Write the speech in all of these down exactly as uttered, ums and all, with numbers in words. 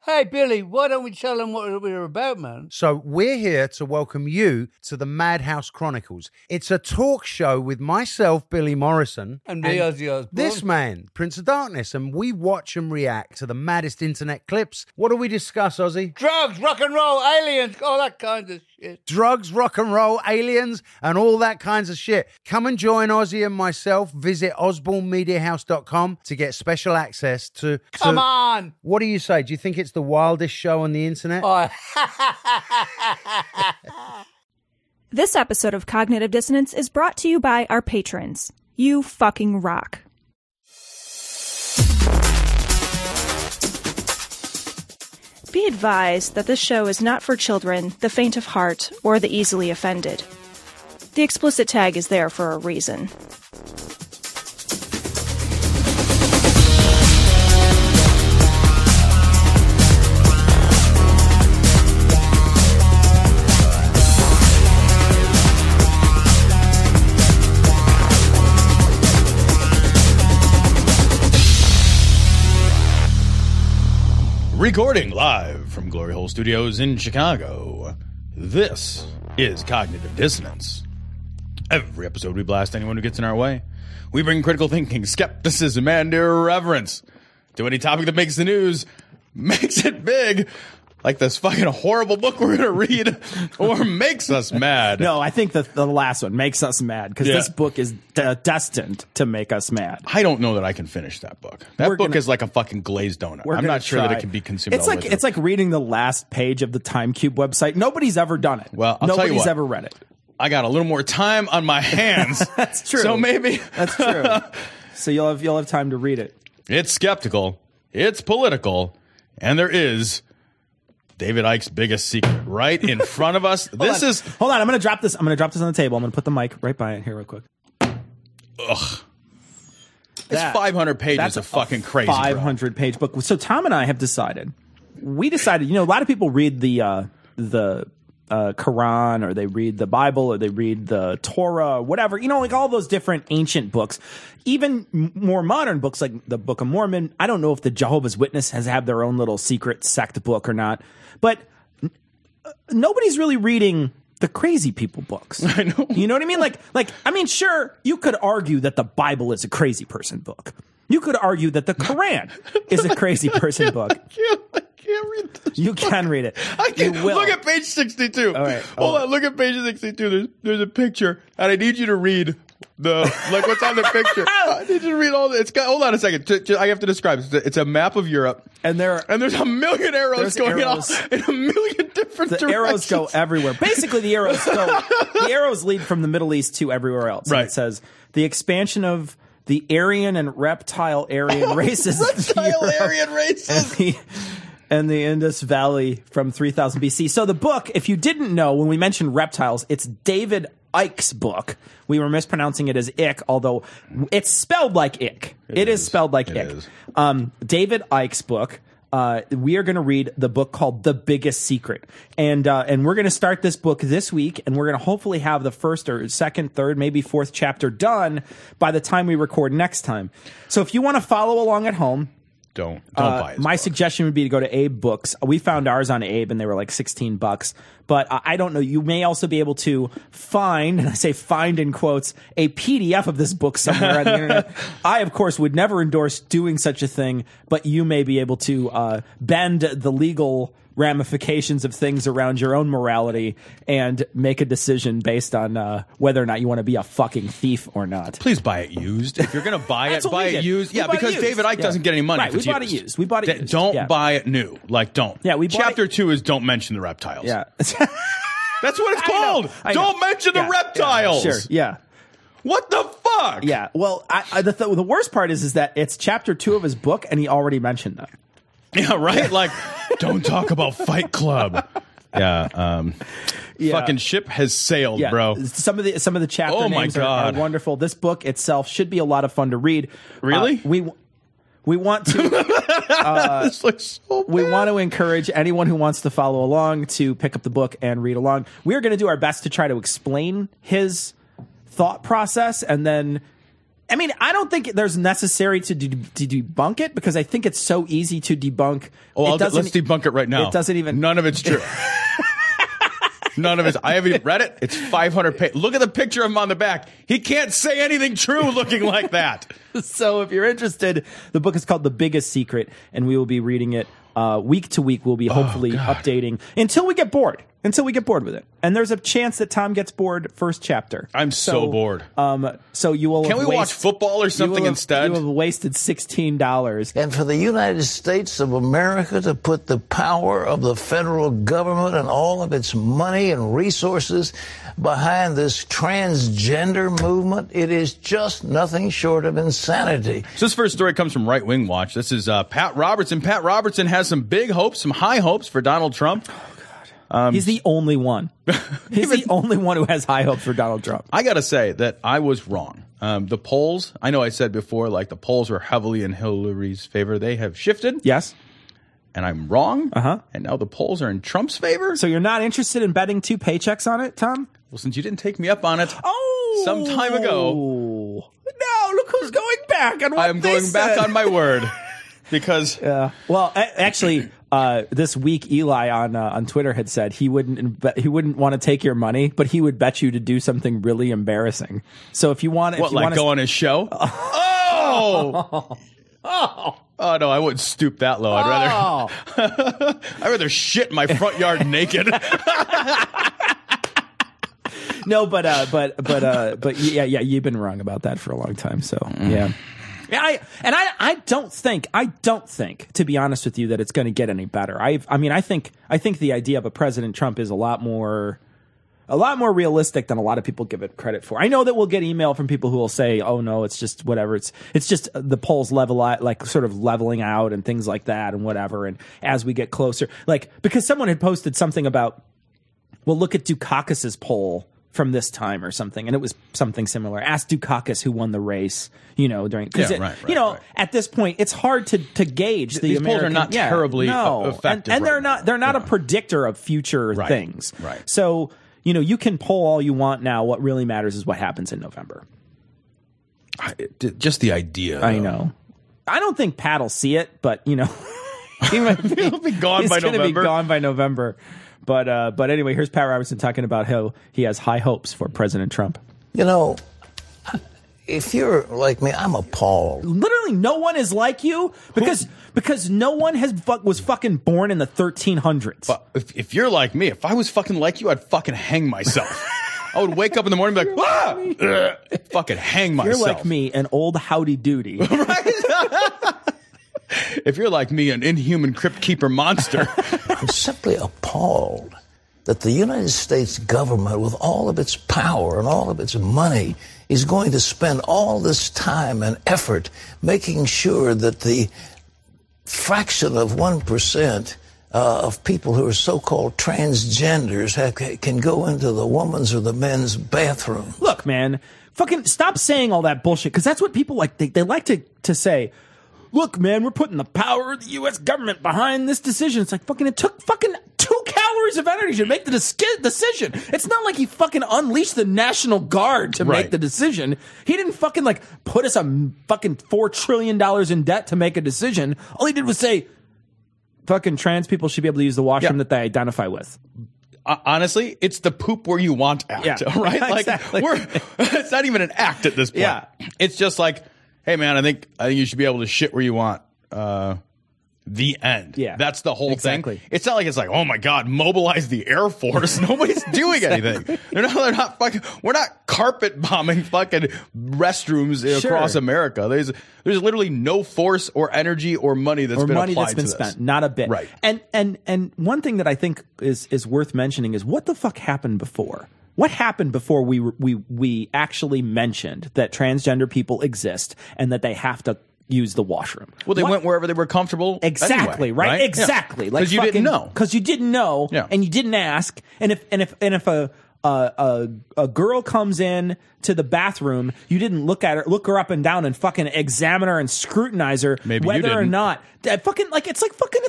Hey, Billy, why don't we tell them what we're about, man? So we're here to welcome you to the Madhouse Chronicles. It's a talk show with myself, Billy Morrison. And me, Ozzy Osbourne. This man, Prince of Darkness. And we watch and react to the maddest internet clips. What do we discuss, Ozzy? Drugs, rock and roll, aliens, all that kind of shit. Drugs, rock and roll, aliens, and all that kinds of shit. Come and join Ozzy and myself. Visit osborne media house dot com to get special access to... to Come on! What do you say? Do you think it's the wildest show on the internet? Oh. This episode of Cognitive Dissonance is brought to you by our patrons. You fucking rock. Be advised that this show is not for children, the faint of heart, or the easily offended. The explicit tag is there for a reason. Recording live from Glory Hole Studios in Chicago, this is Cognitive Dissonance. Every episode we blast anyone who gets in our way. We bring critical thinking, skepticism, and irreverence to any topic that makes the news, makes it big, like this fucking horrible book we're going to read, or makes us mad. No, I think the, the last one makes us mad, because Yeah. this book is de- destined to make us mad. I don't know that I can finish that book. That We're book gonna- is like a fucking glazed donut. We're I'm gonna not sure that try. it can be consumed. It's all like the way it's like reading the last page of the Time Cube website. Nobody's ever done it. Well, I'll tell you Nobody's what. ever read it. I got a little more time on my hands. That's true. So maybe That's true. So you'll have you'll have time to read it. it's skeptical, it's political, and there is David Icke's biggest secret right in front of us. This Hold on. is Hold on, I'm gonna drop this. I'm gonna drop this on the table. I'm gonna put the mic right by it here real quick. ugh. It's That- five hundred pages That's of fucking crazy. bro. five hundred page book. So Tom and I have decided. We decided. You know, a lot of people read the uh, the uh, Quran, or they read the Bible, or they read the Torah, or whatever. You know, like all those different ancient books. Even m- more modern books like the Book of Mormon. I don't know if the Jehovah's Witness has have their own little secret sect book or not, but n- uh, nobody's really reading the crazy people books. I know. You know what I mean? Like, like I mean, sure, you could argue that the Bible is a crazy person book. You could argue that the Quran is a crazy person book. I can't, I can't read this. You can read it. I can't. You will. Look at page sixty-two. All right. Hold Oh. on. Look at page sixty-two. There's there's a picture, and I need you to read the like what's on the picture. I need you to read all the. It's got. Hold on a second. J- j- I have to describe. It's a, it's a map of Europe, And there, and there's a million arrows There's going arrows. off in a million different the directions. arrows go everywhere. Basically, the arrows go. The arrows lead from the Middle East to everywhere else. And Right. it says the expansion of the Aryan and reptile Aryan races. of Reptile Europe Aryan and races. the, and the Indus Valley from three thousand B C. So the book, if you didn't know, when we mentioned reptiles, it's David Icke's book. We were mispronouncing it as Ick, although it's spelled like Ick. It it is. is. spelled like It Ick. is. Um, David Icke's book. Uh, we are going to read the book called The Biggest Secret. And, uh, and we're going to start this book this week, and we're going to hopefully have the first or second, third, maybe fourth chapter done by the time we record next time. So if you want to follow along at home, Don't don't uh, buy it. my suggestion would be to go to Abe Books. We found ours on Abe, and they were like sixteen bucks. But uh, I don't know. You may also be able to find, and I say find in quotes, a P D F of this book somewhere on the internet. I, of course, would never endorse doing such a thing, but you may be able to uh, bend the legal ramifications of things around your own morality and make a decision based on uh, whether or not you want to be a fucking thief or not. Please buy it used. If you're gonna buy it, That's what buy we it did. used. We Yeah, bought it because used. David Icke Yeah. doesn't get any money. Right, if we it's bought it used. We bought it D- used. Don't Yeah. buy it new. Like, don't. Yeah, we bought Chapter it- two is don't mention the reptiles. Yeah. That's what it's I know, called. I know. Don't mention Yeah, the reptiles. Yeah, sure. Yeah. What the fuck? Yeah. Well, I, I, the, th- the worst part is, is that it's chapter two of his book, and he already mentioned them. Yeah, right? Like, don't talk about Fight Club. Yeah, um, Yeah. fucking ship has sailed, Yeah, bro. Some of the some of the chapter Oh my names are, God. are wonderful. This book itself should be a lot of fun to read. Really? Uh, we we want to This looks so we bad. want to encourage anyone who wants to follow along to pick up the book and read along. We are going to do our best to try to explain his thought process, and then I mean, I don't think there's necessary to, de- to debunk it because I think it's so easy to debunk. Oh, It I'll, doesn't- let's debunk it right now. It doesn't even. None of it's true. None of it. I haven't even read it. It's five hundred pages. Look at the picture of him on the back. He can't say anything true looking like that. So if you're interested, the book is called The Biggest Secret, and we will be reading it uh, week to week. We'll be hopefully Oh, God. updating until we get bored. Until we get bored with it. And there's a chance that Tom gets bored first chapter. I'm so bored. Um, so you will Can have we watch waste- football or you something will have- instead? You have wasted sixteen dollars. And for the United States of America to put the power of the federal government and all of its money and resources behind this transgender movement, it is just nothing short of insanity. So this first story comes from Right Wing Watch. This is uh, Pat Robertson. Pat Robertson has some big hopes, some high hopes for Donald Trump. Um, He's the only one. He's the only one who has high hopes for Donald Trump. I got to say that I was wrong. Um, the polls, I know I said before, like the polls were heavily in Hillary's favor. They have shifted. Yes. And I'm wrong. Uh-huh. And now the polls are in Trump's favor. So you're not interested in betting two paychecks on it, Tom? Well, since you didn't take me up on it Oh, some time ago, no, look who's going back on what I'm they going back said. on my word. Because Yeah. Well, a- actually, uh, this week Eli on uh, on Twitter had said he wouldn't inve- he wouldn't want to take your money, but he would bet you to do something really embarrassing. So if you want, if what, you like want go on his show? Oh! oh, Oh, no, I wouldn't stoop that low. I'd rather, oh. I'd rather shit in my front yard naked. No, but uh, but but uh, but yeah, yeah, you've been wrong about that for a long time. So yeah, yeah. I and I, I don't think, I don't think, to be honest with you, that it's going to get any better. I, I mean, I think, I think the idea of a President Trump is a lot more, a lot more realistic than a lot of people give it credit for. I know that we'll get email from people who will say, "Oh no, it's just whatever. It's it's just the polls level out, like sort of leveling out and things like that and whatever." And as we get closer, like because someone had posted something about, well, look at Dukakis's poll from this time or something, and it was something similar. Ask Dukakis who won the race, you know, during because Yeah, right, right, you know right. at this point it's hard to to gauge the These polls are American. not yeah, terribly no. effective and, and they're right not now. they're not Yeah. a predictor of future Right, things. right. So you know you can poll all you want now. What really matters is what happens in November. I- it- Just the idea. I though. know. I don't think Pat will see it, but you know, he might be, He'll be gone he's by gonna November. Be gone by November. But uh, but anyway, here's Pat Robertson talking about how he has high hopes for President Trump. You know, if you're like me, I'm appalled. Literally, no one is like you because because no one has fu- was fucking born in the thirteen hundreds. But if, if you're like me, if I was fucking like you, I'd fucking hang myself. I would wake up in the morning and be like, ah! Ugh, fucking hang myself. You're like me, an old howdy doody. If you're like me, an inhuman crypt keeper monster. I'm simply appalled that the United States government, with all of its power and all of its money, is going to spend all this time and effort making sure that the fraction of one percent uh, of people who are so-called transgenders have, can go into the woman's or the men's bathroom. Look, man, fucking stop saying all that bullshit because that's what people like. They, they like to, to say, look, man, we're putting the power of the U S government behind this decision. It's like fucking, it took fucking two calories of energy to make the dis- decision. It's not like he fucking unleashed the National Guard to Right. make the decision. He didn't fucking like put us a fucking four trillion dollars in debt to make a decision. All he did was say, fucking trans people should be able to use the washroom Yeah. that they identify with. Uh, honestly, it's the poop where you want act, Yeah. right? Like Exactly. we're it's not even an act at this point. Yeah. It's just like, hey man, I think I think you should be able to shit where you want. Uh the end. Yeah. That's the whole Exactly. thing. It's not like it's like, oh my God, mobilize the Air Force. Nobody's doing anything. They're not, they're not fucking, we're not carpet bombing fucking restrooms Sure. across America. There's there's literally no force or energy or money that's or been money applied that's been to spent, this. not a bit. Right. And and and one thing that I think is is worth mentioning is what the fuck happened before. What happened before we we we actually mentioned that transgender people exist and that they have to use the washroom? Well, they What- went wherever they were comfortable. Exactly, anyway, right? Exactly. Yeah. Like 'Cause you didn't know. Because you didn't know, Yeah. and you didn't ask. And if and if and if a a, a a girl comes in to the bathroom, you didn't look at her, look her up and down, and fucking examine her and scrutinize her, Maybe you whether or didn't. not that fucking like it's like fucking it's like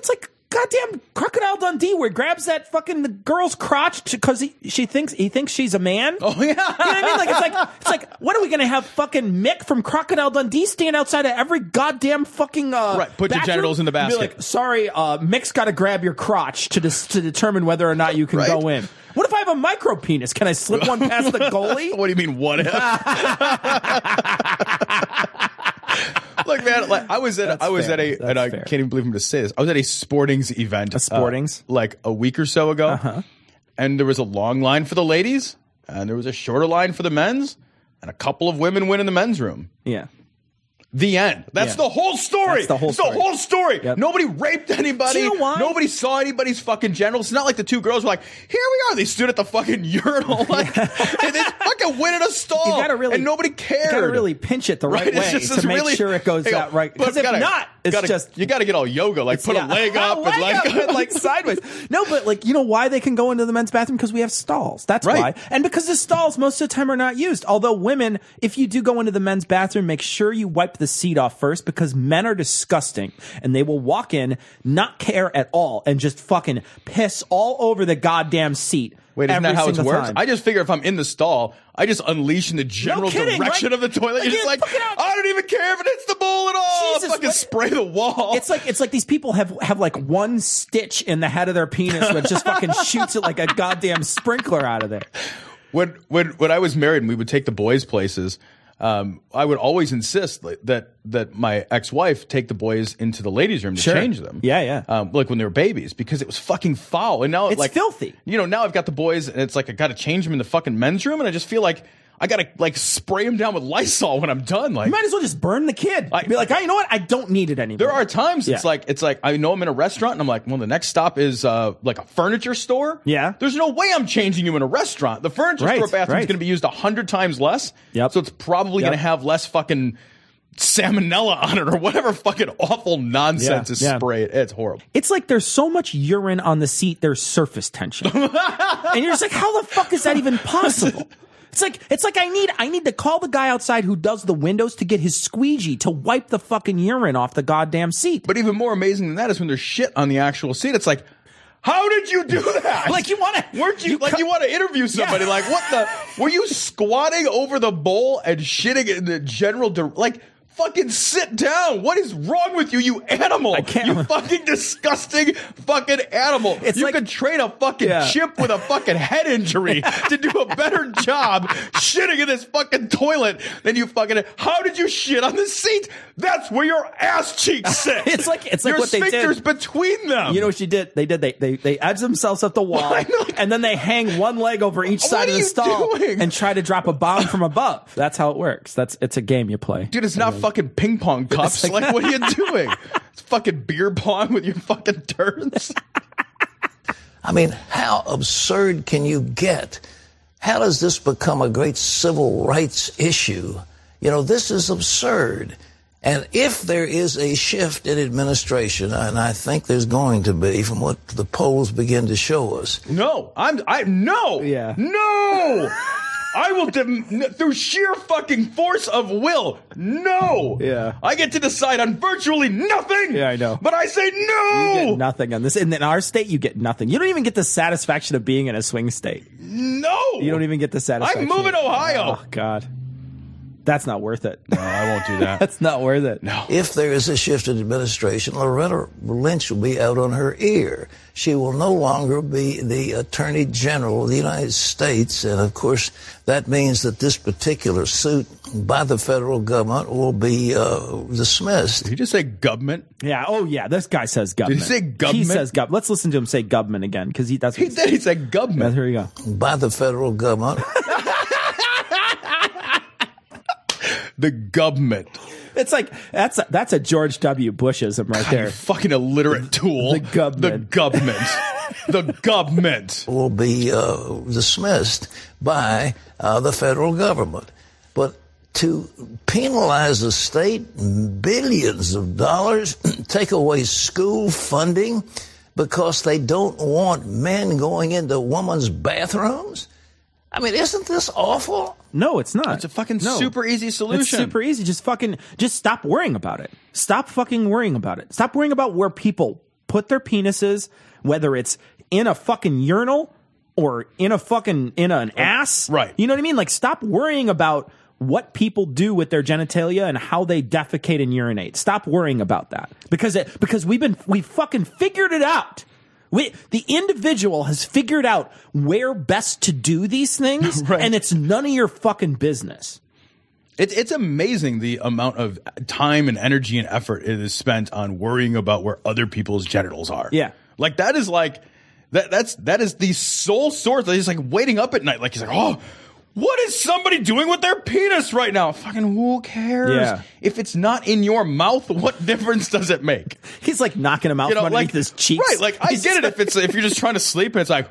goddamn Crocodile Dundee where he grabs that fucking the girl's crotch because he she thinks he thinks she's a man. Oh yeah, you know what I mean? Like it's like it's like what are we gonna have fucking Mick from Crocodile Dundee stand outside of every goddamn fucking uh, Right, put your bathroom genitals in the and be basket. like, sorry, uh, Mick's got to grab your crotch to dis- to determine whether or not you can Right. go in. What if I have a micro penis? Can I slip one past the goalie? What do you mean? What if? Like man, like I was at That's I was fair. at a That's and I fair. can't even believe I'm going to say this. I was at a Sportings event, A Sportings? uh, like a week or so ago, Uh-huh. and there was a long line for the ladies, and there was a shorter line for the men's, and a couple of women went in the men's room. Yeah. The end. That's Yeah. the whole story. That's the whole It's story. the whole story. Yep. Nobody raped anybody. Do you know why? Nobody saw anybody's fucking genitals. It's not like the two girls were like, here we are. They stood at the fucking urinal. Like, and they fucking went in a stall. You gotta really, and nobody cared. You gotta really pinch it the right, Right? It's way just to this make really- sure it goes Hang on. that right. But Because if gotta- not, it's gotta- just you got to get all yoga, like put yeah. a leg up leg and like, up and, like sideways. No, but like you know why they can go into the men's bathroom because we have stalls. That's Right. why, and because the stalls most of the time are not used. Although women, if you do go into the men's bathroom, make sure you wipe the seat off first because men are disgusting and they will walk in, not care at all, and just fucking piss all over the goddamn seat. Wait, isn't every that how it single works? time. I just figure if I'm in the stall, I just unleash in the general kidding, direction right? of the toilet. Like, You're just yeah, like, fucking out. I don't even care if it hits the bowl at all. Jesus, fucking what- spray the wall. It's like it's like these people have have like one stitch in the head of their penis that just fucking shoots it like a goddamn sprinkler out of there. when when when I was married and we would take the boys places, um, I would always insist like, that that my ex-wife take the boys into the ladies' room to Sure. change them. Yeah, yeah. Um, like when they were babies, because it was fucking foul. And now It's like filthy. You know, now I've got the boys, and it's like I got to change them in the fucking men's room, and I just feel like I got to like spray them down with Lysol when I'm done. Like You might as well just burn the kid. I- Be like, oh, you know what? I don't need it anymore. There are times it's Yeah. like it's like I know I'm in a restaurant and I'm like, well, the next stop is uh, like a furniture store. Yeah. There's no way I'm changing you in a restaurant. The furniture Right, store bathroom is right. going to be used a hundred times less. Yep. So it's probably Yep. going to have less fucking salmonella on it or whatever fucking awful nonsense Yeah, is yeah. sprayed. It's horrible. It's like there's so much urine on the seat, there's surface tension. And you're just like, how the fuck is that even possible? It's like it's like I need I need to call the guy outside who does the windows to get his squeegee to wipe the fucking urine off the goddamn seat. But even more amazing than that is when there's shit on the actual seat. It's like, how did you do that? Like, you wanna- weren't you, you like co- you want to interview somebody? Yeah. Like what the? Were you squatting over the bowl and shitting in the general? Di- like fucking sit down. What is wrong with you, you animal? I can't- You fucking disgusting fucking animal. It's you like- could train a fucking Yeah. chimp with a fucking head injury to do a better job shitting in this fucking toilet than you fucking. How did you shit on the seat? That's where your ass cheeks sit. It's like- it's like your what they did. sphincter's between them. You know what she did? They did. They they they edge themselves up the wall, I know. and then they hang one leg over each What side are of the you stall doing? and try to drop a bomb from above. That's how it works. That's it's a game you play. Dude, it's not fucking ping pong cups. It's like- Like, what are you doing? It's fucking beer pong with your fucking turns. I mean, how absurd can you get? How does this become a great civil rights issue? You know, this is absurd. And if there is a shift in administration, and I think there's going to be from what the polls begin to show us, No, I'm. I no. Yeah. No. I will dem- through sheer fucking force of will. No. Yeah. I get to decide on virtually nothing. Yeah, I know. But I say no. You get nothing on this. And in our state, you get nothing. You don't even get the satisfaction of being in a swing state. No. You don't even get the satisfaction. I'm moving to Ohio. Oh God, that's not worth it. No, I won't do that. That's not worth it. No. if there is a shift in administration, Loretta Lynch will be out on her ear. She will no longer be the Attorney General of the United States. And, of course, that means that this particular suit by the federal government will be uh, dismissed. Did you just say government? Yeah. Oh yeah. This guy says government. Did he say government? He says government. Let's listen to him say government again because he that's. He did. He said government. Here you go. By the federal government. The government. It's like that's a, that's a George W. Bushism right You there. fucking illiterate tool. The government. The government. The government. will be uh, dismissed by uh, the federal government. But to penalize the state billions of dollars, take away school funding because they don't want men going into women's bathrooms? I mean, isn't this awful? No, it's not. It's a fucking No. super easy solution. It's super easy. Just fucking, just stop worrying about it. Stop fucking worrying about it. Stop worrying about where people put their penises, whether it's in a fucking urinal or in a fucking in an ass. Right. You know what I mean? Like, stop worrying about what people do with their genitalia and how they defecate and urinate. Stop worrying about that because it, because we've been we fucking figured it out. We, the individual has figured out where best to do these things, Right. and it's none of your fucking business. It, it's amazing the amount of time and energy and effort it is spent on worrying about where other people's genitals are. Yeah. Like that is like that that's that is the sole source that he's like waiting up at night. Like he's like, oh, what is somebody doing with their penis right now? Fucking who cares? Yeah. If it's not in your mouth, what difference does it make? He's like knocking him out You know, from underneath like his cheeks. Right, like I He's get it just- if it's if you're just trying to sleep and it's like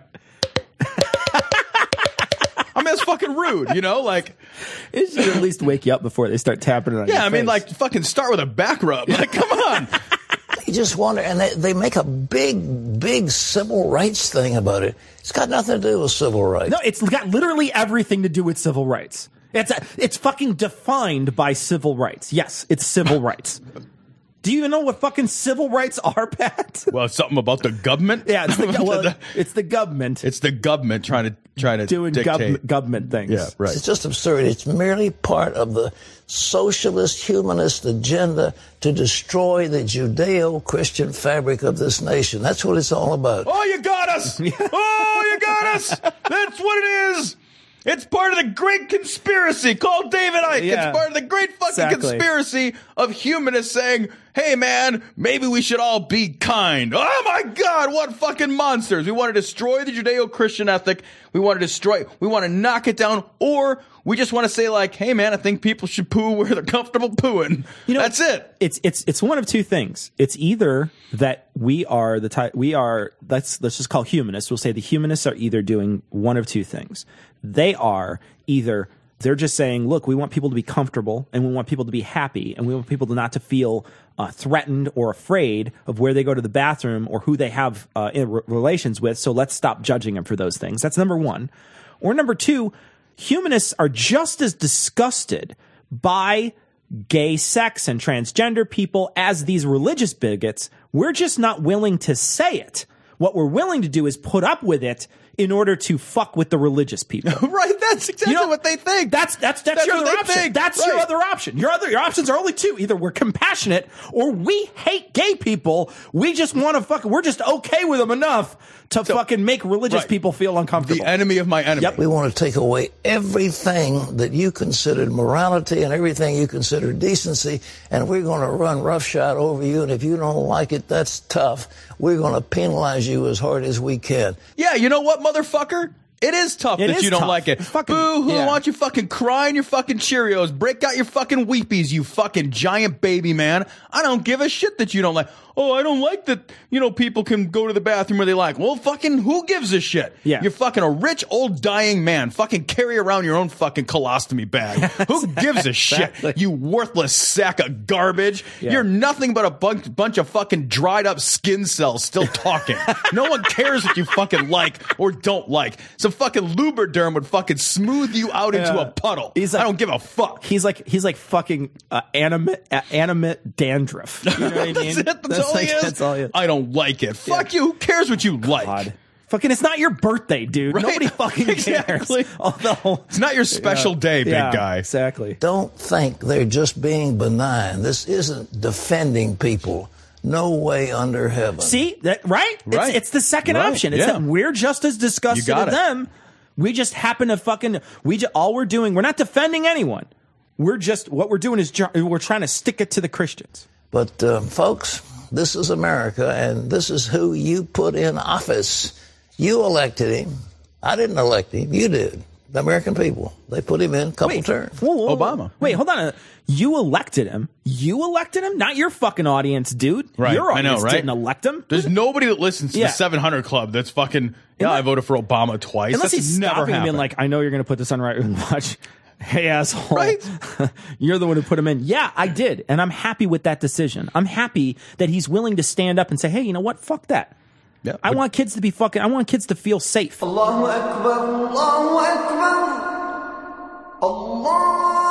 I mean, it's fucking rude, you know? Like, It should at least wake you up before they start tapping it on your yeah, I mean, face. like, fucking start with a back rub. Like, come on. You just wonder, and they, they make a big, big civil rights thing about it. It's got nothing to do with civil rights. No, it's got literally everything to do with civil rights. It's a, it's fucking defined by civil rights. Yes, it's civil rights. Do you even know what fucking civil rights are, Pat? Well, something about the government. Yeah, it's the, go- well, it's the government It's the government trying to trying to doing dictate. gov- government things. Yeah, right. It's just absurd. It's merely part of the socialist, humanist agenda to destroy the Judeo-Christian fabric of this nation. That's what it's all about. Oh, you got us! Oh, you got us! That's what it is. It's part of the great conspiracy called David Icke. Yeah. It's part of the great fucking Exactly. conspiracy of humanists saying, hey, man, maybe we should all be kind. Oh, my God, what fucking monsters. We want to destroy the Judeo-Christian ethic. We want to destroy, we want to knock it down, or we just want to say, like, hey, man, I think people should poo where they're comfortable pooing. You know, That's it. It's it's it's one of two things. It's either that we are the type we are. Let's let's just call humanists. We'll say the humanists are either doing one of two things. They are either they're just saying, look, we want people to be comfortable and we want people to be happy and we want people to not to feel uh, threatened or afraid of where they go to the bathroom or who they have uh, in re- relations with. So let's stop judging them for those things. That's number one. Or number two, humanists are just as disgusted by gay sex and transgender people as these religious bigots. We're just not willing to say it. What we're willing to do is put up with it in order to fuck with the religious people. Right, that's exactly You know, what they think. That's that's that's, That's your what other they option. think, That's your right. other option. Your other your options are only two. Either we're compassionate or we hate gay people. We just want to fuck. We're just okay with them enough to fucking make religious right. people feel uncomfortable. the enemy of my enemy. Yep. We want to take away everything that you considered morality and everything you considered decency, and we're going to run roughshod over you. And if you don't like it, that's tough. We're going to penalize you as hard as we can. Yeah, you know what, motherfucker? It is tough It that is you don't tough. like it. It's fucking- Boo hoo, yeah. why don't you fucking cry in your fucking Cheerios? Break out your fucking Weepies, you fucking giant baby man. I don't give a shit that you don't like. Oh, I don't like that, you know, people can go to the bathroom where they like. Well, fucking who gives a shit? Yeah. You're fucking a rich old dying man. Fucking carry around your own fucking colostomy bag. Who gives a Exactly. shit? You worthless sack of garbage. Yeah. You're nothing but a bunch, bunch of fucking dried up skin cells still talking. No one cares what you fucking like or don't like. Some fucking Lubriderm would fucking smooth you out into Yeah. a puddle. He's like- I don't give a fuck. He's like he's like fucking uh, animate uh, animate dandruff. You know what I mean? That's it. That's, all like, he is. That's all he is. I don't like it. Fuck you. Who cares what you like? God. Fucking, it's not your birthday, dude. Right. Nobody fucking cares. Exactly. Although, It's not your special day, big yeah, guy. Exactly. Don't think they're just being benign. This isn't defending people. No way under heaven. See that right? Right. It's, it's the second Right. option. It's Yeah. that we're just as disgusted You got as it. them. We just happen to fucking we just, all we're doing. We're not defending anyone. We're just what we're doing is ju- we're trying to stick it to the Christians. But, uh, folks, this is America, and this is who you put in office. You elected him. I didn't elect him. You did. The American people. They put him in a couple terms. Whoa, whoa, whoa. Obama. Wait, hold on. You elected him. You elected him, not your fucking audience, dude. Right, Your I know, audience right? didn't elect him. There's nobody that listens to Yeah. the seven hundred Club that's fucking, yeah, Unless- I voted for Obama twice. Unless That's he's never stopping and being happened. like, I know you're going to put this on right and watch. Hey, asshole. Right? You're the one who put him in. Yeah, I did. And I'm happy with that decision. I'm happy that he's willing to stand up and say, hey, you know what? Fuck that. Yeah, I but- want kids to be fucking, I want kids to feel safe. الله أكبر الله أكبر الله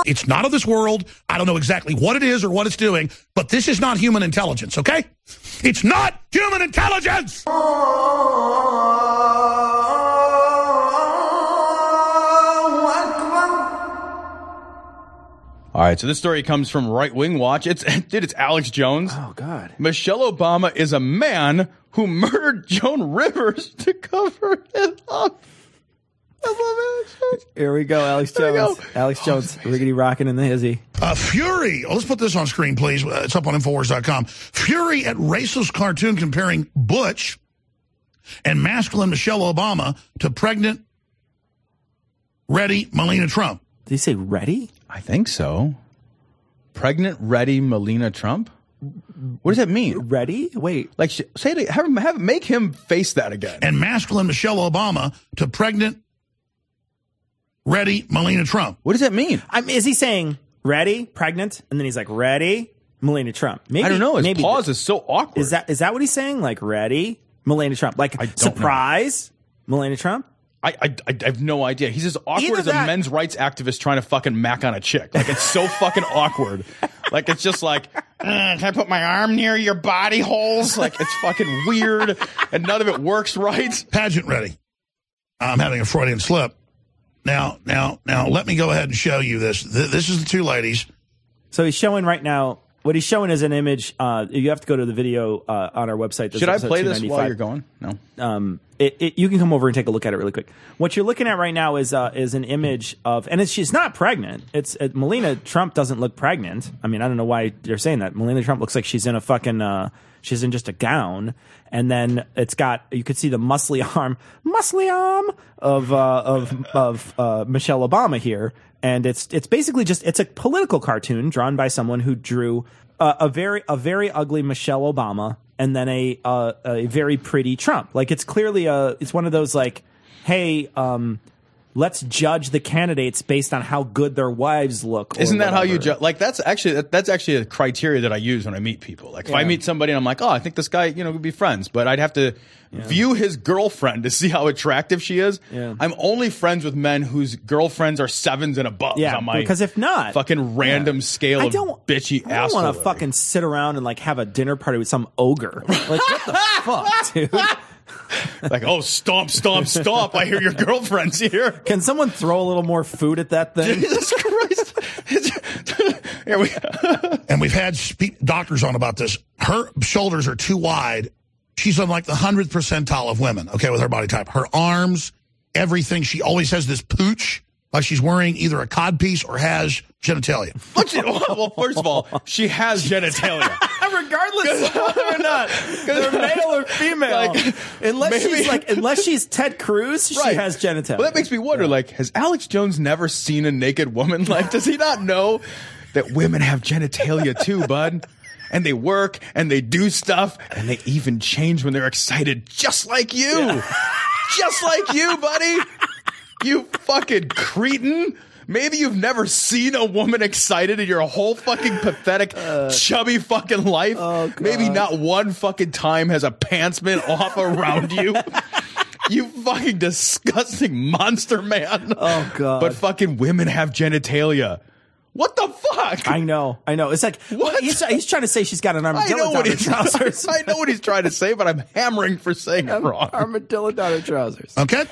It's not of this world. I don't know exactly what it is or what it's doing, but this is not human intelligence, okay? It's not human intelligence! All right, so this story comes from Right Wing Watch. It's dude, it's Alex Jones. Oh God. Michelle Obama is a man who murdered Joan Rivers to cover it up. I love Alex Jones. Here we go, Alex There we Jones. go. Alex Jones, riggedy rocking in the hizzy. Uh, Fury. Oh, let's put this on screen, please. Uh, it's up on Infowars dot com. Fury at racist cartoon comparing Butch and masculine Michelle Obama to pregnant, ready Melania Trump. Did he say ready? I think so. Pregnant, ready Melania Trump? What does that mean? Ready? Wait. Like, sh- say it, have him, have make him face that again. And masculine Michelle Obama to pregnant, ready Melania Trump. What does that mean? I mean, is he saying ready, pregnant, and then he's like ready, Melania Trump? Maybe I don't know. His maybe pause is so awkward. Is that is that what he's saying? Like ready, Melania Trump? Like I don't surprise, Melania Trump? I, I I have no idea. He's as awkward Either as a that- men's rights activist trying to fucking mac on a chick. Like, it's so fucking awkward. Like, it's just like, uh, can I put my arm near your body holes? Like, it's fucking weird, and none of it works right. Pageant ready. I'm having a Freudian slip. Now, now, now, let me go ahead and show you this. Th- This is the two ladies. So he's showing right now. What he's showing is an image. Uh, you have to go to the video uh, on our website. This Should I episode play this two while ninety-five. you're going? No. Um, it, it, you can come over and take a look at it really quick. What you're looking at right now is uh, is an image of, and it's, she's not pregnant. It's uh, Melania Trump doesn't look pregnant. I mean, I don't know why you're saying that. Melania Trump looks like she's in a fucking, uh, she's in just a gown, and then it's got, you could see the muscly arm, muscly arm of uh, of of uh, Michelle Obama here, and it's it's basically just it's a political cartoon drawn by someone who drew uh, a very a very ugly Michelle Obama and then a uh, a very pretty Trump. Like, it's clearly a it's one of those like, hey, um, let's judge the candidates based on how good their wives look. or Isn't that how you whatever. judge? Like, that's actually that, that's actually a criteria that I use when I meet people. Like, if I Yeah. meet somebody and I'm like, oh, I think this guy, you know, would be friends, but I'd have to view his girlfriend to see how attractive she is. Yeah. I'm only friends with men whose girlfriends are sevens and above. Yeah, on my because if not, fucking random yeah. scale I of don't, bitchy I don't asshole. want to fucking sit around and like have a dinner party with some ogre. Like, what the fuck, dude? Like, oh, stomp, stomp, stomp. I hear your girlfriend's here. Can someone throw a little more food at that thing? Jesus Christ. Here we And we've had spe- doctors on about this. Her shoulders are too wide. She's on like the hundredth percentile of women, okay, with her body type. Her arms, everything. She always has this pooch, like she's wearing either a codpiece or has genitalia. Well, first of all, she has genitalia. Regardless of whether or not they're male or female, Like, unless maybe- she's like, unless she's Ted Cruz, she Right. has genitalia. Well, that makes me wonder, like, has Alex Jones never seen a naked woman? Like, does he not know that women have genitalia too, bud? And they work, and they do stuff, and they even change when they're excited, just like you. Just like you, buddy. You fucking cretin. Maybe you've never seen a woman excited in your whole fucking pathetic, chubby fucking life. Oh, Maybe not one fucking time has a pants been off around you. You fucking disgusting monster man. Oh, God. But fucking women have genitalia. What the fuck? I know, I know. It's like What? He's, he's trying to say she's got an I armadillo know down what her he's trousers. I know what he's trying to say, but I'm hammering for saying it wrong. Armadillo down her trousers. Okay?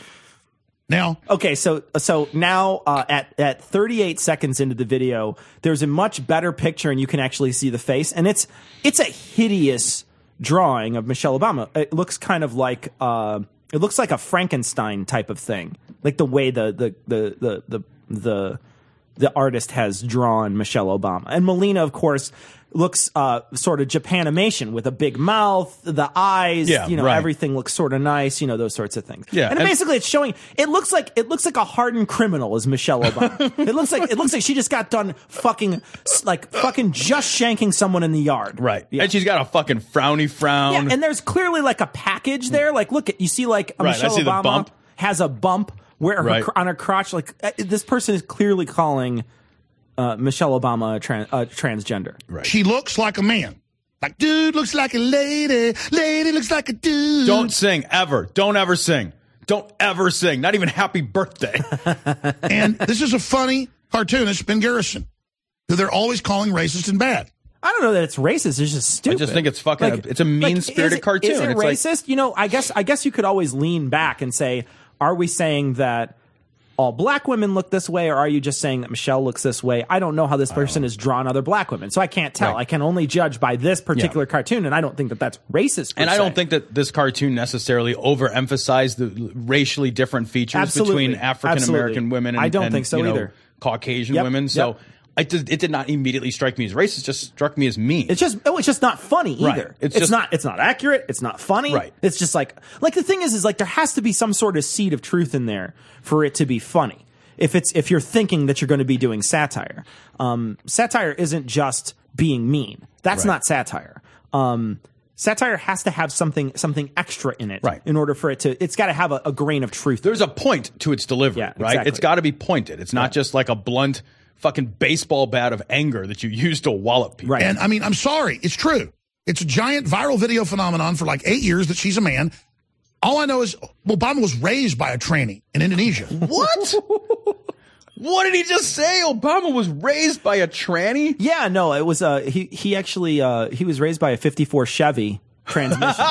Now, Okay, so so now uh, at at thirty-eight seconds into the video, there's a much better picture, and you can actually see the face, and it's it's a hideous drawing of Michelle Obama. It looks kind of like uh, it looks like a Frankenstein type of thing, like the way the the the the the the, the artist has drawn Michelle Obama. And Melina, of course, looks uh, sort of Japanimation with a big mouth, the eyes, Yeah, you know, right. everything looks sort of nice, you know, those sorts of things. Yeah, and, and- basically it's showing. It looks like it looks like a hardened criminal is Michelle Obama. it looks like it looks like she just got done fucking like fucking just shanking someone in the yard. Right. Yeah. And she's got a fucking frowny frown. Yeah, and there's clearly like a package there. Like, look at you see like Right, I Michelle see the Obama bump. has a bump where her, Right. cr- on her crotch. Like uh, this person is clearly calling uh, Michelle Obama a tran- uh, transgender. Right. she looks like a man. Like, dude looks like a lady. Lady looks like a dude. Don't sing ever. Don't ever sing. Don't ever sing. Not even happy birthday. And this is a funny cartoonist, Ben Garrison, who they're always calling racist and bad. I don't know that it's racist. It's just stupid. I just think it's fucking. Like- a, it's a mean-spirited like, is it- cartoon. Is it it's like, racist? You know, I guess I guess you could always lean back and say, are we saying that all black women look this way, or are you just saying that Michelle looks this way? I don't know how this person has drawn other black women, so I can't tell. Right. I can only judge by this particular Yeah. cartoon, and I don't think that that's racist. per and I se. don't think that this cartoon necessarily overemphasized the racially different features Absolutely. between African American Absolutely. women and I don't and, think so you know, either. Caucasian Yep. women. So Yep. I did, it did not immediately strike me as racist. It just struck me as mean. It's just oh, it's just not funny Right. either. It's It's, just- not it's not accurate. It's not funny. Right. It's just like like the thing is is like there has to be some sort of seed of truth in there for it to be funny. If it's if you're thinking that you're going to be doing satire, um, satire isn't just being mean. That's Right. not satire. Um, satire has to have something something extra in it, Right. in order for it to. It's got to have a, a grain of truth. There's a point to its delivery, Yeah, right? exactly. It's got to be pointed. It's not just like a blunt fucking baseball bat of anger that you use to wallop people. Right. And I mean, I'm sorry, it's true. It's a giant viral video phenomenon for like eight years that she's a man. All I know is Obama was raised by a tranny in Indonesia. What? What did he just say? Obama was raised by a tranny? Yeah, no, it was uh he he actually uh he was raised by a fifty-four Chevy transmission,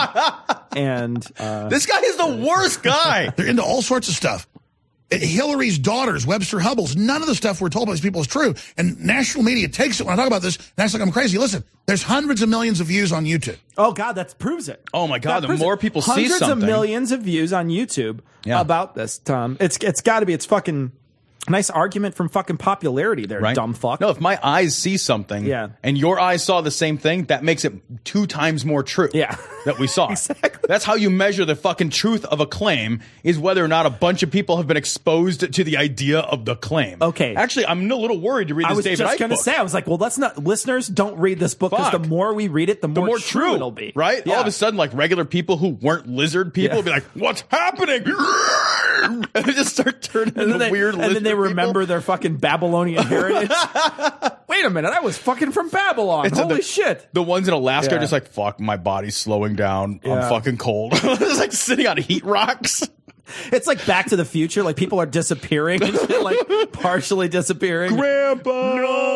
and uh, This guy is the worst guy. They're into all sorts of stuff. Hillary's daughters, Webster Hubbles, none of the stuff we're told by these people is true. And national media takes it when I talk about this and acts like I'm crazy. Listen, there's hundreds of millions of views on YouTube. oh god, that proves it. Oh my God, That the proves more it. people see hundreds something- of millions of views on YouTube Yeah. about this, Tom. It's it's got to be. It's fucking nice argument from fucking popularity there, Right? dumb fuck. No, if my eyes see something Yeah. and your eyes saw the same thing, that makes it two times more true. Yeah. That we saw. Exactly. That's how you measure the fucking truth of a claim, is whether or not a bunch of people have been exposed to the idea of the claim. Okay. Actually, I'm a little worried to read I this was David just Icke going to book. say, I was like, well, let's not, listeners, don't read this book because the Fuck. more we read it, the more, the more true, true it'll be. Right? Yeah. All of a sudden, like regular people who weren't lizard people Yeah. will be like, what's happening? And they just start turning And into then, they, weird and then they lizard people. remember their fucking Babylonian heritage. Wait a minute, I was fucking from Babylon. It's Holy the- shit. The ones in Alaska Yeah. are just like, fuck, my body's slowing down. I'm Yeah. fucking cold. It's like sitting on heat rocks. It's like Back to the Future. Like people are disappearing and shit, like partially disappearing. Grandpa!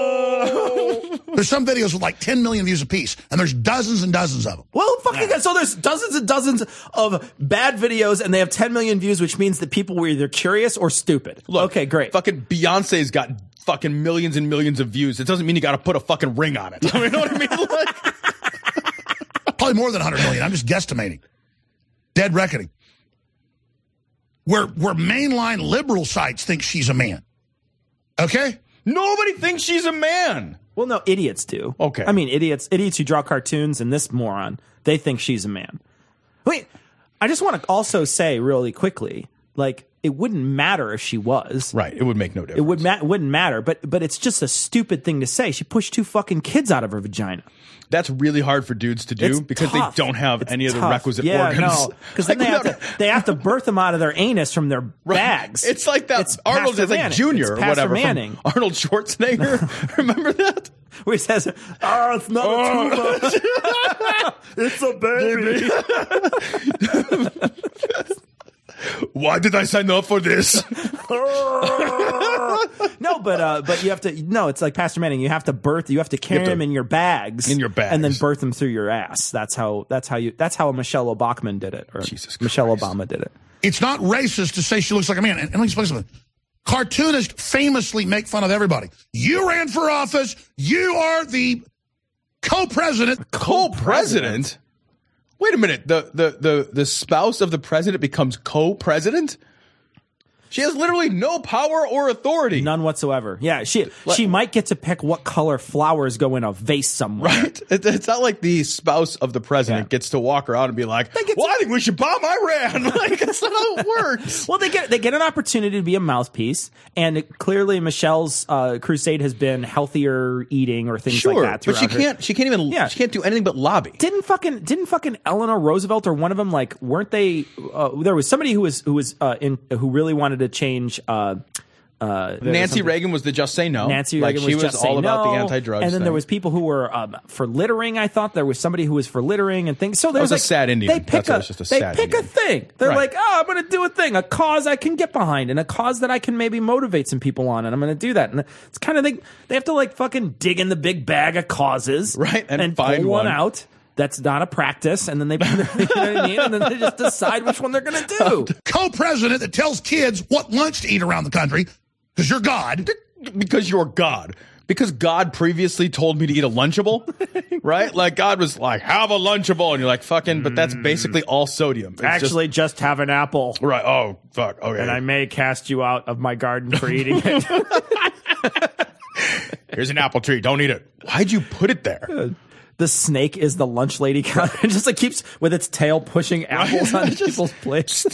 No! There's some videos with like ten million views apiece, and there's dozens and dozens of them. Well, fucking so there's dozens and dozens of bad videos, and they have ten million views, which means that people were either curious or stupid. Look, okay, great. Fucking Beyonce's got fucking millions and millions of views. It doesn't mean you got to put a fucking ring on it. You know what I mean? Like, Probably more than one hundred million. I'm just guesstimating. Dead reckoning. Where, where mainline liberal sites think she's a man. Okay? nobody thinks she's a man. Well, no, idiots do. Okay. I mean, idiots, idiots who draw cartoons, and this moron, they think she's a man. Wait, I just want to also say really quickly, like, it wouldn't matter if she was. Right. It would make no difference. It would ma- wouldn't matter, but but it's just a stupid thing to say. She pushed two fucking kids out of her vagina. That's really hard for dudes to do It's because tough. they don't have It's any of the tough. requisite yeah, organs. no, because then Like, they have without- to they have to birth them out of their anus from their bags. It's like that It's Arnold Pastor is like Manning. Junior It's or Pastor whatever. from Manning. Arnold Schwarzenegger. Remember that? Where he says, "Oh, it's not Oh. a tumor. It's a baby." Why did I sign up for this? No, but uh, but you have to. No, it's like Pastor Manning. You have to birth. You have to carry have to- them in your bags, In your and then bags. birth them through your ass. That's how. That's how you. That's how Michelle Obama did it, or Jesus Michelle Christ. Obama did it. It's not racist to say she looks like a man. And, and let me explain something. Cartoonists famously make fun of everybody. You ran for office. You are the co-president. Co-president? Wait a minute. The, the, the, the spouse of the president becomes co-president? She has literally no power or authority. None whatsoever. Yeah, she she might get to pick what color flowers go in a vase somewhere. Right? It, it's not like the spouse of the president Yeah. gets to walk around and be like, it's well, a- I think we should bomb Iran. Like, that's not how it works. Well, they get they get an opportunity to be a mouthpiece, and it, clearly Michelle's uh, crusade has been healthier eating or things Sure, like that. but she throughout her- can't, she can't even, Yeah. she can't do anything but lobby. Didn't fucking didn't fucking Eleanor Roosevelt or one of them, like, weren't they? Uh, there was somebody who was who was uh, in who really wanted to change uh, Uh, there was Nancy something- Reagan was the just say no. Nancy like Reagan she was, was just all say about no. the anti-drugs. And then thing. there was people who were um, for littering. I thought there was somebody who was for littering and things. So there was was a like, sad Indian. They pick That's why a, it was just a they sad pick Indian. a thing. They're Right. like, oh, I'm going to do a thing, a cause I can get behind, and a cause that I can maybe motivate some people on, and I'm going to do that. And it's kind of they they have to like fucking dig in the big bag of causes, Right, and and find pull one, one. out. That's not a practice, and then they, you know what I mean? And then they just decide which one they're going to do. Co-president that tells kids what lunch to eat around the country because you're God. Because you're God. Because God previously told me to eat a Lunchable, right? Like God was like, have a Lunchable, and you're like, fucking. But that's basically all sodium. It's Actually, just, have an apple. just, right? Oh fuck. Okay. And I may cast you out of my garden for eating it. Here's an apple tree. Don't eat it. Why'd you put it there? The snake is the lunch lady counter. It just like keeps with its tail pushing apples on people's plates.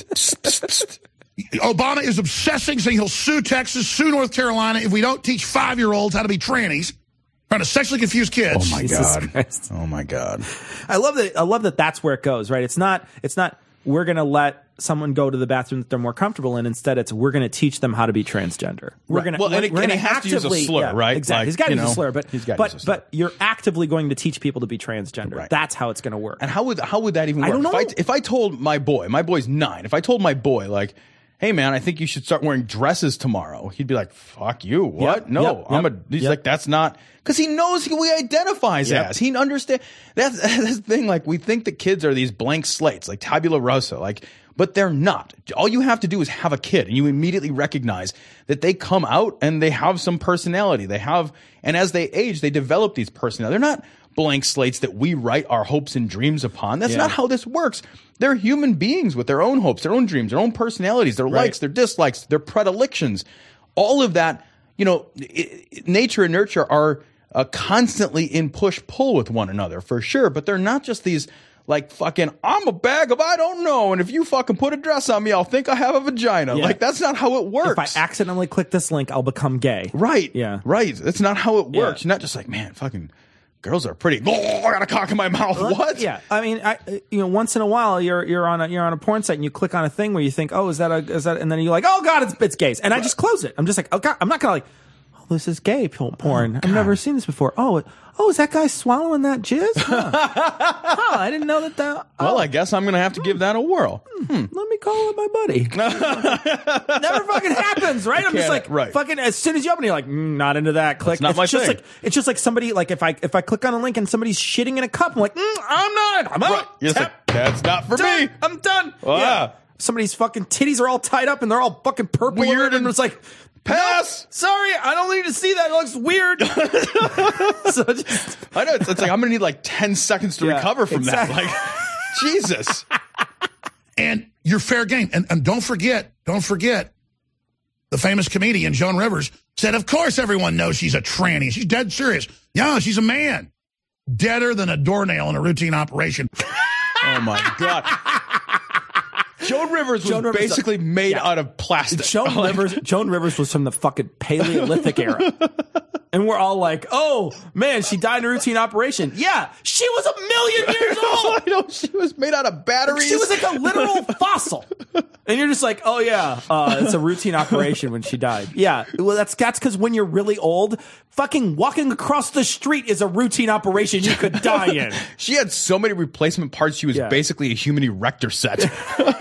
Obama is obsessing, saying he'll sue Texas, sue North Carolina if we don't teach five-year-olds how to be trannies, trying to sexually confuse kids. Oh my Jesus god. Christ. Oh my god. I love that. I love that. That's where it goes. Right. It's not. It's not. We're going to let someone go to the bathroom that they're more comfortable in. Instead, it's we're going to teach them how to be transgender. We're Right. going to. Well, and it- we're and gonna he has to use a actively- slur, yeah, right? Exactly. Like, he's got to you use know, a slur, but he's gotta but use a slur. but you're actively going to teach people to be transgender. Right. That's how it's going to work. And how would how would that even work? I don't know. If I, if I told my boy, my boy's nine, if I told my boy like, hey man, I think you should start wearing dresses tomorrow, he'd be like, fuck you, what? Yep, no, yep, I'm yep, a. He's yep. like, that's not because he knows who he identifies Yep. as. He understands that's that's the thing. Like we think that kids are these blank slates, like tabula rasa, like. But they're not. All you have to do is have a kid, and you immediately recognize that they come out and they have some personality. They have, and as they age, they develop these personality. They're not blank slates that we write our hopes and dreams upon. That's Yeah. not how this works. They're human beings with their own hopes, their own dreams, their own personalities, their Right. likes, their dislikes, their predilections. All of that, you know, i i nature and nurture are uh, constantly in push-pull with one another, for sure. But they're not just these like fucking, I'm a bag of I don't know, and if you fucking put a dress on me, I'll think I have a vagina. Yeah. Like, that's not how it works. If I accidentally click this link, I'll become gay. Right. Yeah. Right. That's not how it Yeah. works. You're not just like, man, fucking girls are pretty. Oh, I got a cock in my mouth. What? Yeah, I mean, I, you know, once in a while, you're you're on a you're on a porn site and you click on a thing where you think, oh, is that a is that, and then you're like, oh god, it's it's gays, and I just close it. I'm just like, oh god, I'm not gonna like, oh, this is gay porn. I've never seen this before. Oh, oh, is that guy swallowing that jizz? Huh. Huh, I didn't know that. That Well, oh, I guess I'm going to have to give that a whirl. let me call up my buddy. Never fucking happens, right? I'm just can't- like, right. fucking. As soon as you open, it, you're like, mm, not into that. Click. not it's my just thing. like it's just like somebody like if I if I click on a link and somebody's shitting in a cup, I'm like, mm, I'm not. I'm out. Right. You're just like, that's not for done. me. I'm done. Wow. Yeah. Somebody's fucking titties are all tied up and they're all fucking purple. Weird and and- it's like, Pass. "No, sorry, I don't need to see that. It looks weird. So just, I know. It's, it's like, I'm going to need like ten seconds to Yeah, recover from exactly. that. Like, Jesus. And you're fair game. And, and don't forget, don't forget, the famous comedian Joan Rivers said, of course everyone knows she's a tranny. She's dead serious. Yeah, she's a man. Deader than a doornail in a routine operation. Oh my God. Joan Rivers was Joan Rivers- basically made yeah. out of plastic. Joan Like, Rivers. Joan Rivers was from the fucking Paleolithic era, and we're all like, "Oh man, she died in a routine operation." Yeah, she was a million years old. I know, she was made out of batteries. She was like a literal fossil, and you're just like, "Oh yeah, uh, it's a routine operation when she died." Yeah, well that's that's because when you're really old, fucking walking across the street is a routine operation you could die in. She had so many replacement parts. She was Yeah. basically a human erector set.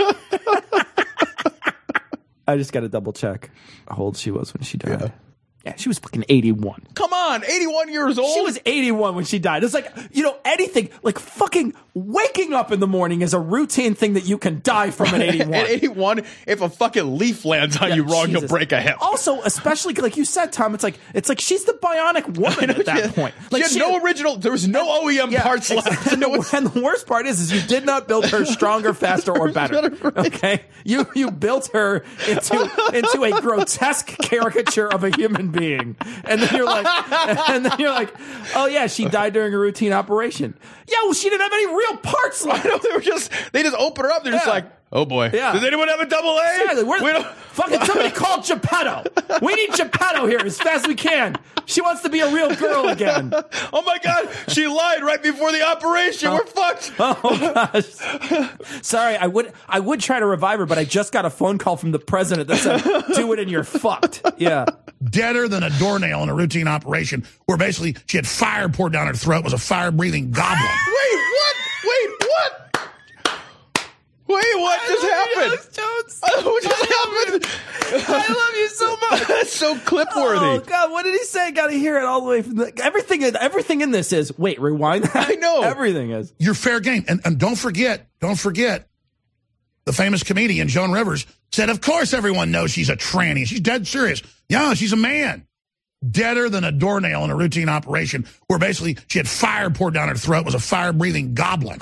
I just got to double check how old she was when she died. Yeah, yeah she was fucking eighty-one. Come on, eighty-one years old. She was eighty-one when she died. It's like, you know, anything, like fucking waking up in the morning is a routine thing that you can die from at eighty-one. At eighty-one, if a fucking leaf lands on Yeah, you wrong, Jesus. you'll break a hip. Also, especially like you said, Tom, it's like it's like she's the bionic woman at that She- point. she Like had no original. There was no O E M yeah, parts exactly. left. And the, and the worst part is, is you did not build her stronger, faster, or better. Okay, you you built her into into a grotesque caricature of a human being, and then you're like, and then you're like, oh yeah, she died during a routine operation. Yeah, well, she didn't have any real parts left. I know, they were just they just open her up. They're just Yeah. like, Oh boy. Yeah. Does anyone have a double A? Exactly. We're, We don't- fucking somebody call Geppetto. We need Geppetto here as fast as we can. She wants to be a real girl again. Oh my God. She lied right before the operation. We're fucked. Oh gosh. Sorry, I would I would try to revive her, but I just got a phone call from the president that said, do it and you're fucked. Yeah. Deader than a doornail in a routine operation where basically she had fire poured down her throat, was a fire-breathing goblin. Wait, what? Wait, what? Wait, what just happened? Alex Jones. What just happened? I love you so much. That's so clip-worthy. Oh God, what did he say? Got to hear it all the way from the everything. Everything in this is wait, rewind that. I know. Everything is. You're fair game. And, and don't forget, don't forget, the famous comedian Joan Rivers said, of course everyone knows she's a tranny. She's dead serious. Yeah, she's a man. Deader than a doornail in a routine operation where basically she had fire poured down her throat, was a fire-breathing goblin.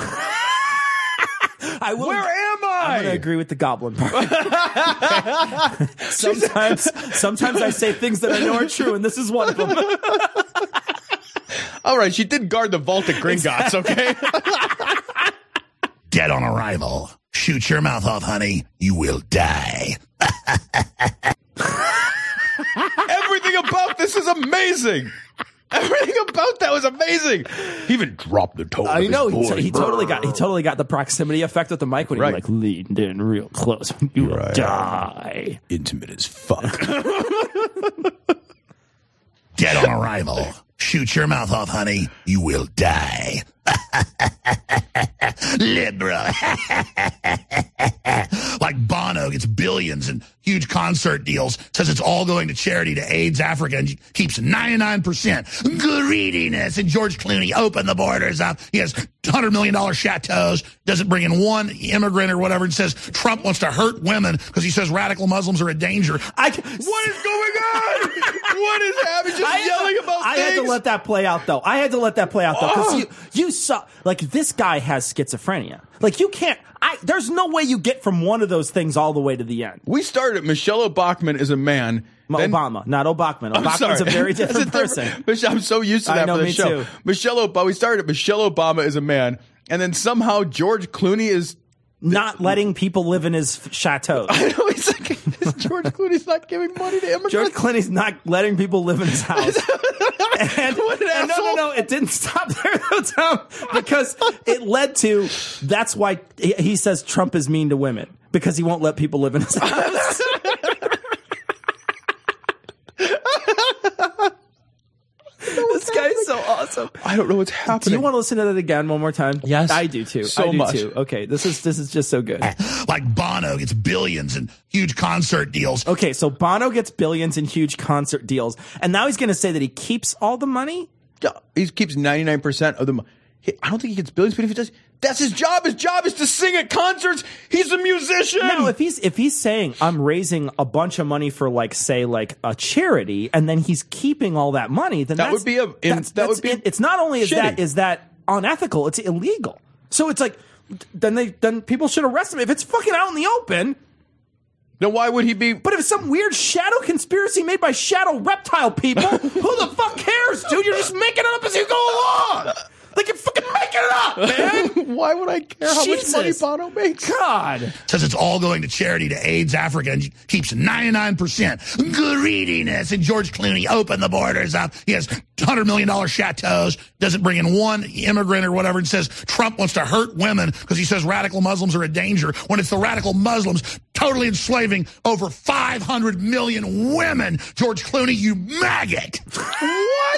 I will, Where am I? I'm going to agree with the goblin part. sometimes, sometimes I say things that I know are true, and this is one of them. All right, she did guard the vault at Gringotts, okay? Dead on arrival. Shoot your mouth off, honey. You will die. Everything about this is amazing. Everything about that was amazing. He even dropped the tone. I of know his he, voice. he totally got he totally got the proximity effect with the mic when Right. he like leaned in real close. You will Right. die. Intimate as fuck. Dead on arrival. Shoot your mouth off, honey. You will die. Liberal. Like Bono gets billions and huge concert deals, says it's all going to charity to AIDS Africa, and keeps ninety-nine percent. Greediness. And George Clooney opened the borders up. He has one hundred million dollars chateaus, doesn't bring in one immigrant or whatever, and says Trump wants to hurt women because he says radical Muslims are a danger. I, What is going on? What is happening? Just I had yelling to, about I things? had to let that play out, though. I had to let that play out, though, because you, you saw, like, this guy has schizophrenia. Like, you can't, I, there's no way you get from one of those things all the way to the end. We started, Michelle Obama is a man. Then- Obama, not Obachman. I'm Obachman's sorry. a very That's different a person. Mich- I'm so used to I that know, for the me show. too. Michelle Obama, we started, Michelle Obama is a man, and then somehow George Clooney is Not letting people live in his f- chateaus. I know he's like, George Clooney's not giving money to immigrants. George Clooney's not letting people live in his house. And, What an and no, no, asshole. no, it didn't stop there, though, Tom, because it led to, that's why he, he says Trump is mean to women, because he won't let people live in his house. This guy's so awesome. I don't know what's Do happening. you want to listen to that again one more time? Yes. I do too. So I do much. too. Okay, this is this is just so good. Like Bono gets billions and huge concert deals. Okay, so Bono gets billions in huge concert deals, and now he's going to say that he keeps all the money? Yeah, he keeps ninety-nine percent of the money. I don't think he gets billions, but if he does, that's his job. His job is to sing at concerts. He's a musician. No, if he's if he's saying I'm raising a bunch of money for like say like a charity, and then he's keeping all that money, then That that's, would be a- in- that's- that would that's- be it- it's not only is shitty. that is that unethical, it's illegal. So it's like then they then people should arrest him if it's fucking out in the open. Then why would he be? But if it's some weird shadow conspiracy made by shadow reptile people, who the fuck cares, dude? You're just making it up as you go along. Like you're fucking making it up, man. Why would I care how Jesus. much money Bono makes? God. Says it's all going to charity to AIDS Africa, and keeps ninety-nine percent. Greediness. And George Clooney opened the borders up. He has one hundred million dollars chateaus, doesn't bring in one immigrant or whatever, and says Trump wants to hurt women because he says radical Muslims are a danger, when it's the radical Muslims totally enslaving over five hundred million women. George Clooney, you maggot. What?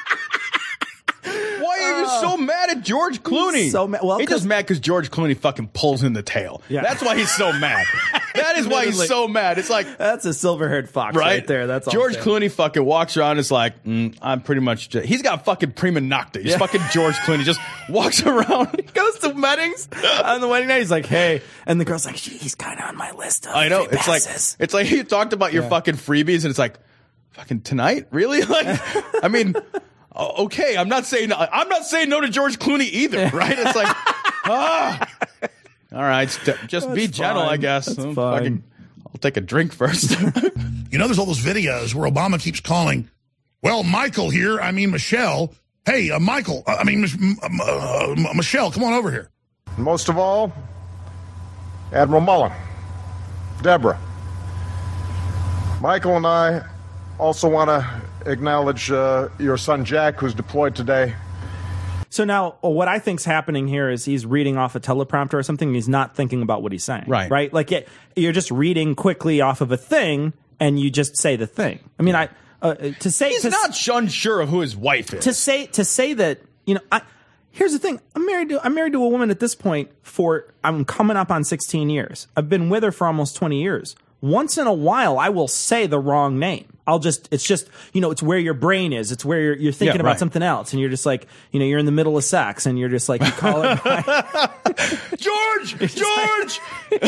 Why are you so mad at George Clooney? so ma- well, he's 'cause- just mad because George Clooney fucking pulls in the tail. Yeah. That's why he's so mad. That is why he's Literally. so mad. It's like, That's a silver-haired fox right, right, there. That's all George I'm saying. Clooney fucking walks around. And is like, mm, I'm pretty much. Just, he's got fucking prima nocta. He's Yeah. fucking George Clooney. Just walks around. He goes to weddings on the wedding night. He's like, "Hey," and the girl's like, "He's kind of on my list of I know. free It's like passes." it's like you talked about your fucking freebies, and it's like, fucking tonight, really? Like, I mean, o- okay, I'm not saying I'm not saying no to George Clooney either, right? It's like, ah, all right, st- just be That's gentle, I fine. guess. That's Oh, fine. fucking, I'll take a drink first. You know, there's all those videos where Obama keeps calling, well, Michael here, I mean, Michelle. Hey, uh, Michael, uh, I mean, Mich- uh, uh, Michelle, come on over here. Most of all, Admiral Mullen, Deborah, Michael and I also want to acknowledge uh, your son Jack, who's deployed today. So now what I think's happening here is he's reading off a teleprompter or something, and he's not thinking about what he's saying. Right. Right? Like it, you're just reading quickly off of a thing, and you just say the thing. I mean, I uh, to say He's to, not unsure of who his wife is. to say to say that, you know, I here's the thing. I'm married to I'm married to a woman at this point for I'm coming up on sixteen years. I've been with her for almost twenty years. Once in a while, I will say the wrong name. I'll just, it's just, you know, it's where your brain is. It's where you're, you're thinking Yeah, about right. something else. And you're just like, you know, you're in the middle of sex and you're just like, you call it. George! George!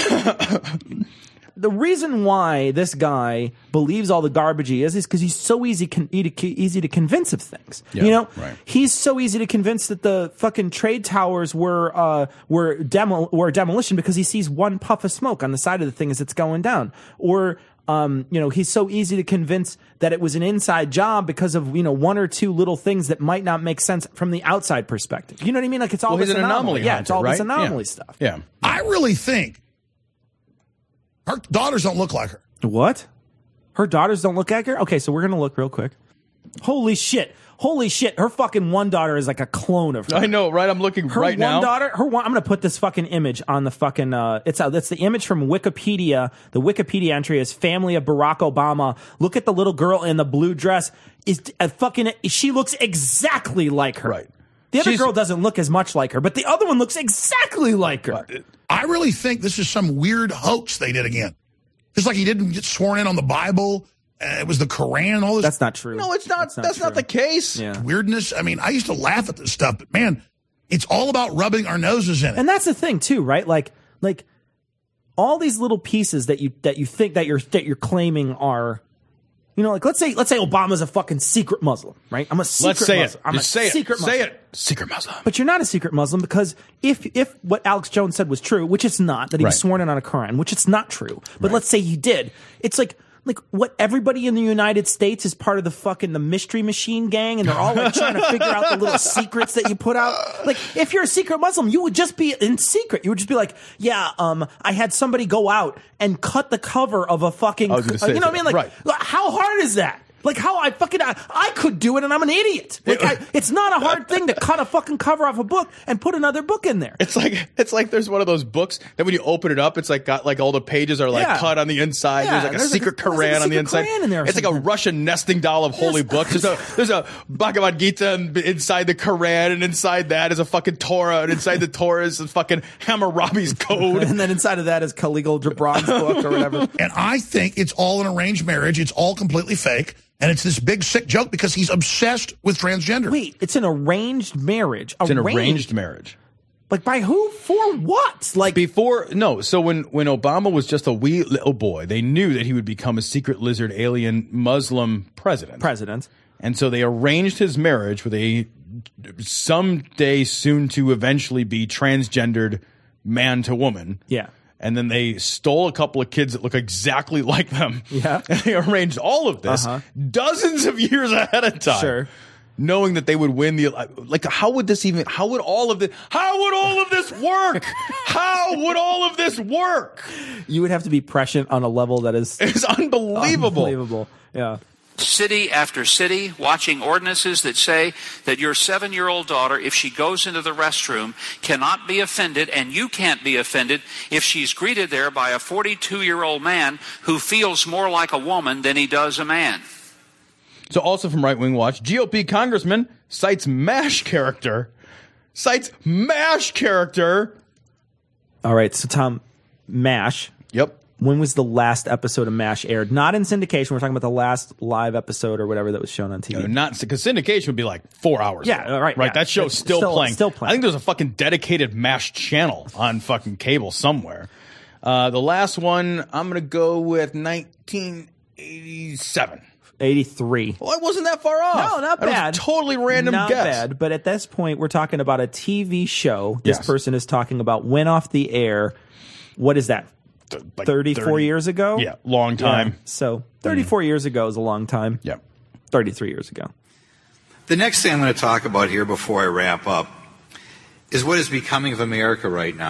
The reason why this guy believes all the garbage he is is because he's so easy con- easy to convince of things. Yeah, you know, right. he's so easy to convince that the fucking trade towers were uh, were demo were demolition because he sees one puff of smoke on the side of the thing as it's going down, or. Um, you know, he's so easy to convince that it was an inside job because of, you know, one or two little things that might not make sense from the outside perspective. You know what I mean? Like it's all Well, this he's an anomaly Yeah, hunter, it's all this right? anomaly Yeah. stuff. Yeah. I really think her daughters don't look like her. What? Her daughters don't look like her? Okay, so we're going to look real quick. Holy shit. Holy shit. Her fucking one daughter is like a clone of her. I know, right? I'm looking Her right one now. daughter, her one, I'm going to put this fucking image on the fucking, uh, it's, uh, that's the image from Wikipedia. The Wikipedia entry is family of Barack Obama. Look at the little girl in the blue dress. Is a fucking, she looks exactly like her. Right. The other She's- girl doesn't look as much like her, but the other one looks exactly like her. I really think this is some weird hoax they did again. Just like he didn't get sworn in on the Bible. Uh, it was the Quran and all this That's not true. No, it's not. That's, not, true. the case. Yeah. weirdness. I mean, I used to laugh at this stuff, but man, it's all about rubbing our noses in it. And that's the thing too, right? Like, like all these little pieces that you that you think that you're that you're claiming are, you know, like let's say let's say Obama's a fucking secret Muslim, right? I'm a secret Let's say Muslim. it. I'm Just a say secret it. Muslim. Say it. Secret Muslim. But you're not a secret Muslim because if if what Alex Jones said was true, which it's not, that he was Right. sworn in on a Quran, which it's not true, but let's say he did, it's like. Like what everybody in the United States is part of the fucking the mystery machine gang, and they're all like trying to figure out the little secrets that you put out. Like if you're a secret Muslim, you would just be in secret. You would just be like, yeah, um, I had somebody go out and cut the cover of a fucking, I was gonna say you know what I mean? Like, right. how hard is that? Like how I fucking I, I could do it, and I'm an idiot. Like I, it's not a hard thing to cut a fucking cover off a book and put another book in there. It's like it's like there's one of those books that when you open it up, it's like got like all the pages are like Yeah. cut on the inside. Yeah, there's like a there's like secret a- there's like a Quran on the secret inside. Quran in there or It's like a something. Russian nesting doll of holy Yes. books. There's a there's a Bhagavad Gita and inside the Quran, and inside that is a fucking Torah, and inside the Torah is the fucking Hammurabi's code. And then inside of that is Khalil Gibran's book or whatever. And I think it's all an arranged marriage. It's all completely fake. And it's this big sick joke because he's obsessed with transgender. Wait, it's an arranged marriage. It's an arranged marriage. Like by who? For what? Like Before, no. So when, when Obama was just a wee little boy, they knew that he would become a secret lizard alien Muslim president. president. And so they arranged his marriage with a someday soon to eventually be transgendered man to woman. Yeah. And then they stole a couple of kids that look exactly like them. Yeah. And they arranged all of this Uh-huh. dozens of years ahead of time. Sure. Knowing that they would win the, like, how would this even, how would all of this, how would all of this work? How would all of this work? You would have to be prescient on a level that is It's unbelievable. unbelievable. Yeah. City after city, watching ordinances that say that your seven-year-old daughter, if she goes into the restroom, cannot be offended, and you can't be offended if she's greeted there by a forty-two-year-old man who feels more like a woman than he does a man. So also from Right Wing Watch, G O P congressman cites MASH character, cites MASH character. All right. So Tom, MASH. Yep. When was the last episode of MASH aired? Not in syndication. We're talking about the last live episode or whatever that was shown on T V. No, not because syndication would be like four hours. Yeah, ago. right, Right. yeah. That show's It's still, still- playing. still playing. I think there's a fucking dedicated MASH channel on fucking cable somewhere. Uh, the last one, I'm gonna go with nineteen eighty-seven. eighty-three. Well, I wasn't that far off. No, not That was a bad. totally random Not guess. bad. But at this point, we're talking about a T V show. This Yes. person is talking about went off the air. What is that? Like thirty-four thirty years ago? Yeah, long time. Yeah. So thirty-four years ago is a long time. Yeah. thirty-three years ago. The next thing I'm going to talk about here before I wrap up is what is becoming of America right now.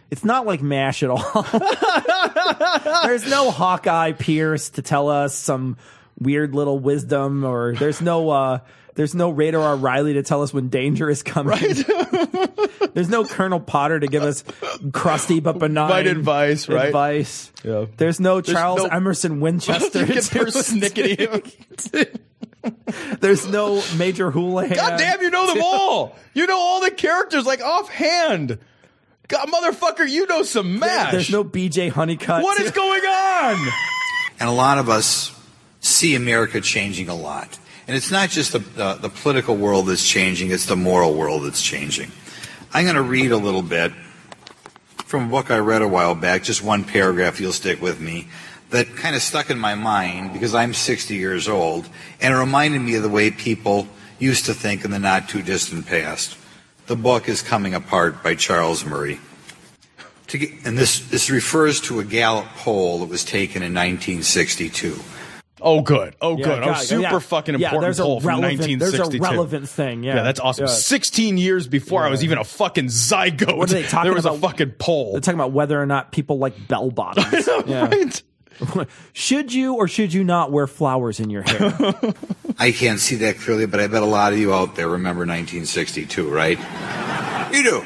It's not like MASH at all. There's no Hawkeye Pierce to tell us some weird little wisdom, or there's no uh, there's no Radar O'Reilly to tell us when danger is coming. Right. There's no Colonel Potter to give us crusty but benign Right advice, right? Advice. Yeah. There's no There's Charles no- Emerson Winchester. You get persnickety. There's no Major Houlihan. God damn, you know them all. You know all the characters like offhand. God, motherfucker, you know some MASH. There's no B J Honeycutt. What is going on? And a lot of us see America changing a lot. And it's not just the, the, the political world that's changing, it's the moral world that's changing. I'm going to read a little bit from a book I read a while back, just one paragraph, you'll stick with me, that kind of stuck in my mind because I'm sixty years old, and it reminded me of the way people used to think in the not-too-distant past. The book is Coming Apart by Charles Murray. To get, and this, this refers to a Gallup poll that was taken in nineteen sixty-two. Oh, good. Oh, Yeah, good. God, oh, super yeah. fucking Yeah, important there's a poll from relevant- nineteen there's a sixty-two. relevant thing, yeah. Yeah, that's awesome. Yeah. sixteen years before I was even a fucking zygote. What are they talking there was about? a fucking poll. They're talking about whether or not people like bell bottoms. Yeah. Right? Should you or should you not wear flowers in your hair? I can't see that clearly, but I bet a lot of you out there remember nineteen sixty-two, right? You do.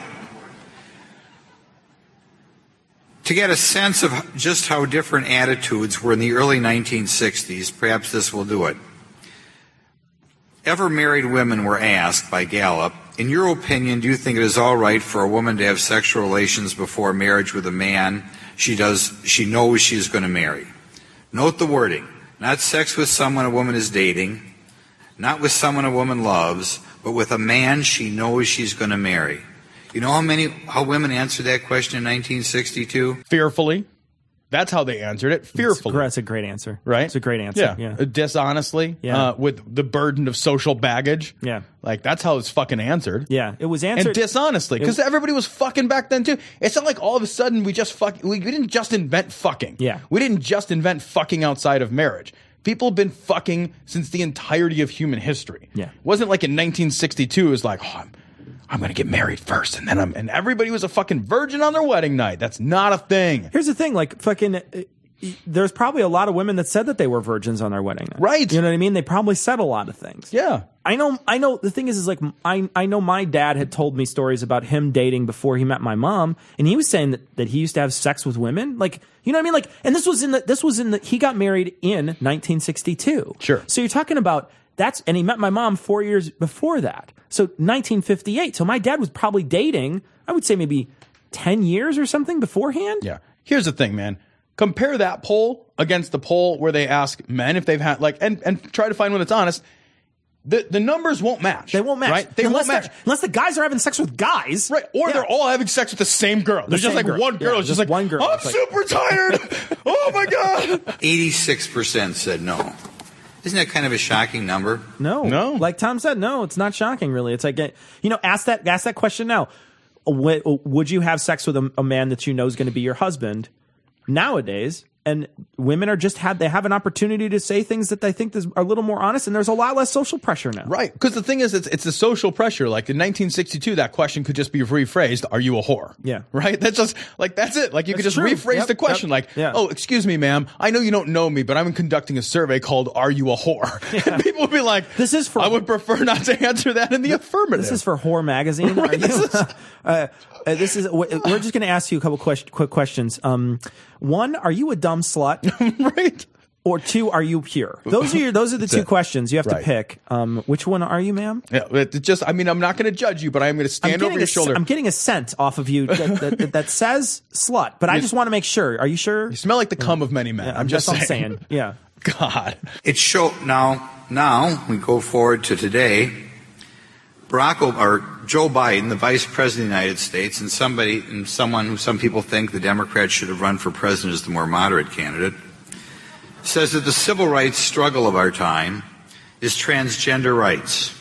To get a sense of just how different attitudes were in the early nineteen sixties, perhaps this will do it. Ever married women were asked by Gallup, in your opinion, do you think it is all right for a woman to have sexual relations before marriage with a man she does she knows she is going to marry? Note the wording. Not sex with someone a woman is dating, not with someone a woman loves, but with a man she knows she's going to marry. You know how many how women answered that question in nineteen sixty-two? Fearfully. That's how they answered it. Fearfully. That's a great answer. Right? It's a great answer. Yeah. Yeah. Uh, Dishonestly. Yeah. Uh, with the burden of social baggage. Yeah. Like, that's how it's fucking answered. Yeah. It was answered. And dishonestly. Because everybody was fucking back then, too. It's not like all of a sudden we just fuck. We, we didn't just invent fucking. Yeah. We didn't just invent fucking outside of marriage. People have been fucking since the entirety of human history. Yeah. It wasn't like in nineteen sixty-two, it was like, oh, I'm, I'm going to get married first. And then I'm, and everybody was a fucking virgin on their wedding night. That's not a thing. Here's the thing, like fucking. Uh, there's probably a lot of women that said that they were virgins on their wedding night. Right. You know what I mean? They probably said a lot of things. Yeah. I know, I know, the thing is, is like, I, I know my dad had told me stories about him dating before he met my mom, and he was saying that, that he used to have sex with women. Like, you know what I mean? Like, and this was in the, this was in the, he got married in nineteen sixty-two. Sure. So you're talking about, that's, and he met my mom four years before that. So nineteen fifty-eight. So my dad was probably dating, I would say maybe ten years or something beforehand. Yeah. Here's the thing, man. Compare that poll against the poll where they ask men if they've had, like, and, and try to find one that's honest. The the numbers won't match. They won't match. Right? They unless won't match. Unless the guys are having sex with guys. Right. Or Yeah. they're all having sex with the same girl. There's just same like girl. one girl. Yeah, It's just just like, one girl. I'm It's like- super tired. Oh my God. eighty-six percent said no. Isn't that kind of a shocking number? No, No. Like Tom said, no, it's not shocking, really. It's like, you know, ask that, ask that question now. Would, would you have sex with a, a man that you know is going to be your husband nowadays? And women are just had they have an opportunity to say things that they think is, are a little more honest, and there's a lot less social pressure now. Right. Because the thing is, it's, it's the social pressure. Like in nineteen sixty-two, that question could just be rephrased, are you a whore? Yeah. Right? That's just, like, that's it. Like you could That's just true. rephrase Yep, the question. yep, Like, yeah. oh, excuse me, ma'am. I know you don't know me, but I'm conducting a survey called Are You a Whore? And people would be like, This is for- I would prefer not to answer that in the affirmative. This is for Whore Magazine. Are you? This is- uh, uh, this is. We're just going to ask you a couple question, quick questions. Um, one, are you a dumb slut? Right. Or two, are you pure? Those are your. Those are the two it. questions you have Right. to pick. Um, which one are you, ma'am? Yeah, it just, I mean, I'm not going to judge you, but I'm going to stand over getting your a, shoulder. I'm getting a scent off of you that, that, that, that says slut, but I just want to make sure. Are you sure? You smell like the cum of many men. Yeah, I'm just that's saying. what I'm saying. Yeah. God. It show now. Now we go forward to today. Barack o- or Joe Biden, the Vice President of the United States, and somebody and someone who some people think the Democrats should have run for president as the more moderate candidate, says that the civil rights struggle of our time is transgender rights.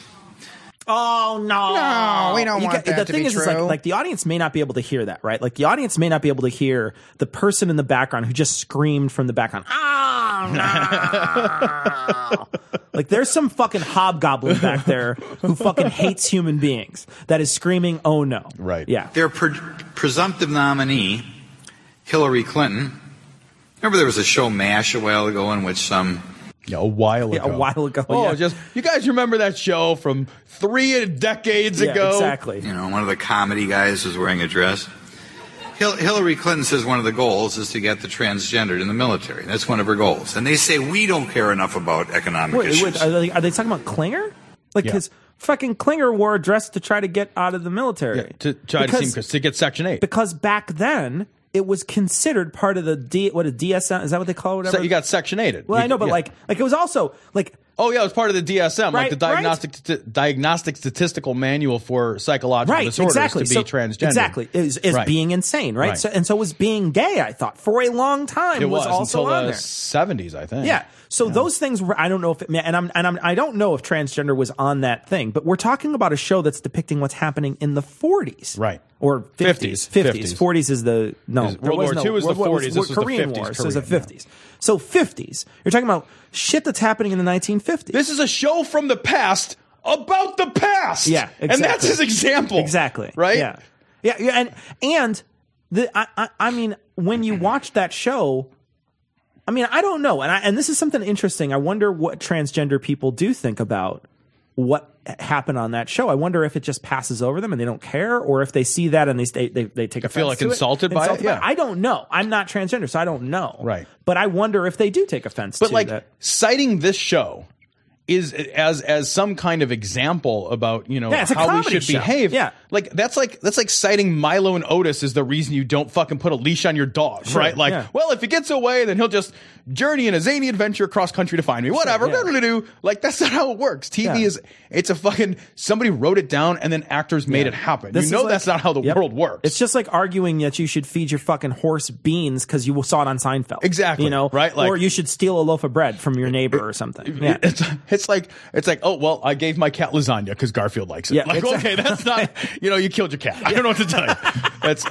Oh no! No, we don't You want get- that the to thing be is, is like, true. like the audience may not be able to hear that, right? Like the audience may not be able to hear the person in the background who just screamed from the background. Ah! no. Like, there's some fucking hobgoblin back there who fucking hates human beings that is screaming, oh no. Right. Yeah. Their pre- presumptive nominee, Hillary Clinton. Remember there was a show MASH a while ago in which some... Yeah, a while Yeah, ago. a while ago, Oh, yeah. just you guys remember that show from three decades Yeah, ago? exactly. You know, one of the comedy guys was wearing a dress. Hil- Hillary Clinton says one of the goals is to get the transgendered in the military. That's one of her goals. And they say we don't care enough about economic Wait, issues. wait, are, they, are they talking about Klinger? Like, Yeah. his fucking Klinger wore a dress to try to get out of the military. Yeah, to try because, to seem to get Section eight. Because back then, it was considered part of the D, what a D S M, is that what they call it? Whatever? So you got Section eight. Well, You- I know, but yeah. like, like it was also like, Oh yeah, it was part of the D S M, Right, like the diagnostic t- diagnostic statistical manual for psychological right, disorders exactly. to be so, transgender. Exactly, is, is Right. being insane, right? Right. So, and so was being gay. I thought for a long time It was, also until on the there. seventies, I think. Yeah. So those things were, I don't know if it, and I'm, and I'm, I don't know if transgender was on that thing, but we're talking about a show that's depicting what's happening in the forties. Right. Or fifties. fifties. fifties. forties is the, no. Is- there World was War no- Two is the World War- forties, this was the Korean fifties, War, so it's the Korean, yeah. fifties. So fifties. You're talking about shit that's happening in the nineteen fifties. This is a show from the past about the past. Yeah, exactly. And that's his example. Exactly. Right? Yeah. Yeah. yeah and, and the, I, I, I mean, when you watch that show, I mean, I don't know. And I, and this is something interesting. I wonder what transgender people do think about what happened on that show. I wonder if it just passes over them and they don't care, or if they see that and they they they, they take offense feel like to it. insulted by it? Yeah. I don't know. I'm not transgender, so I don't know. Right. But I wonder if they do take offense But to like that. citing this show is as as some kind of example about, you know, Yeah, it's a how we comedy should show. behave. Yeah. Like that's like that's like citing Milo and Otis is the reason you don't fucking put a leash on your dog, Sure, right? Like, yeah. well, if he gets away, then he'll just journey in a zany adventure across country to find me. Whatever. yeah. Doodle-doo. Like that's not how it works. T V Yeah. is it's a fucking somebody wrote it down and then actors made it happen. This you is know like- that's not how the Yep. world works. It's just like arguing that you should feed your fucking horse beans because you saw it on Seinfeld. Exactly, You know, right? Like- or you should steal a loaf of bread from your neighbor or something. Yeah. It's it's like it's like oh well I gave my cat lasagna because Garfield likes it. Yeah, like exactly. okay that's not you know you killed your cat. I don't know what to tell you. That's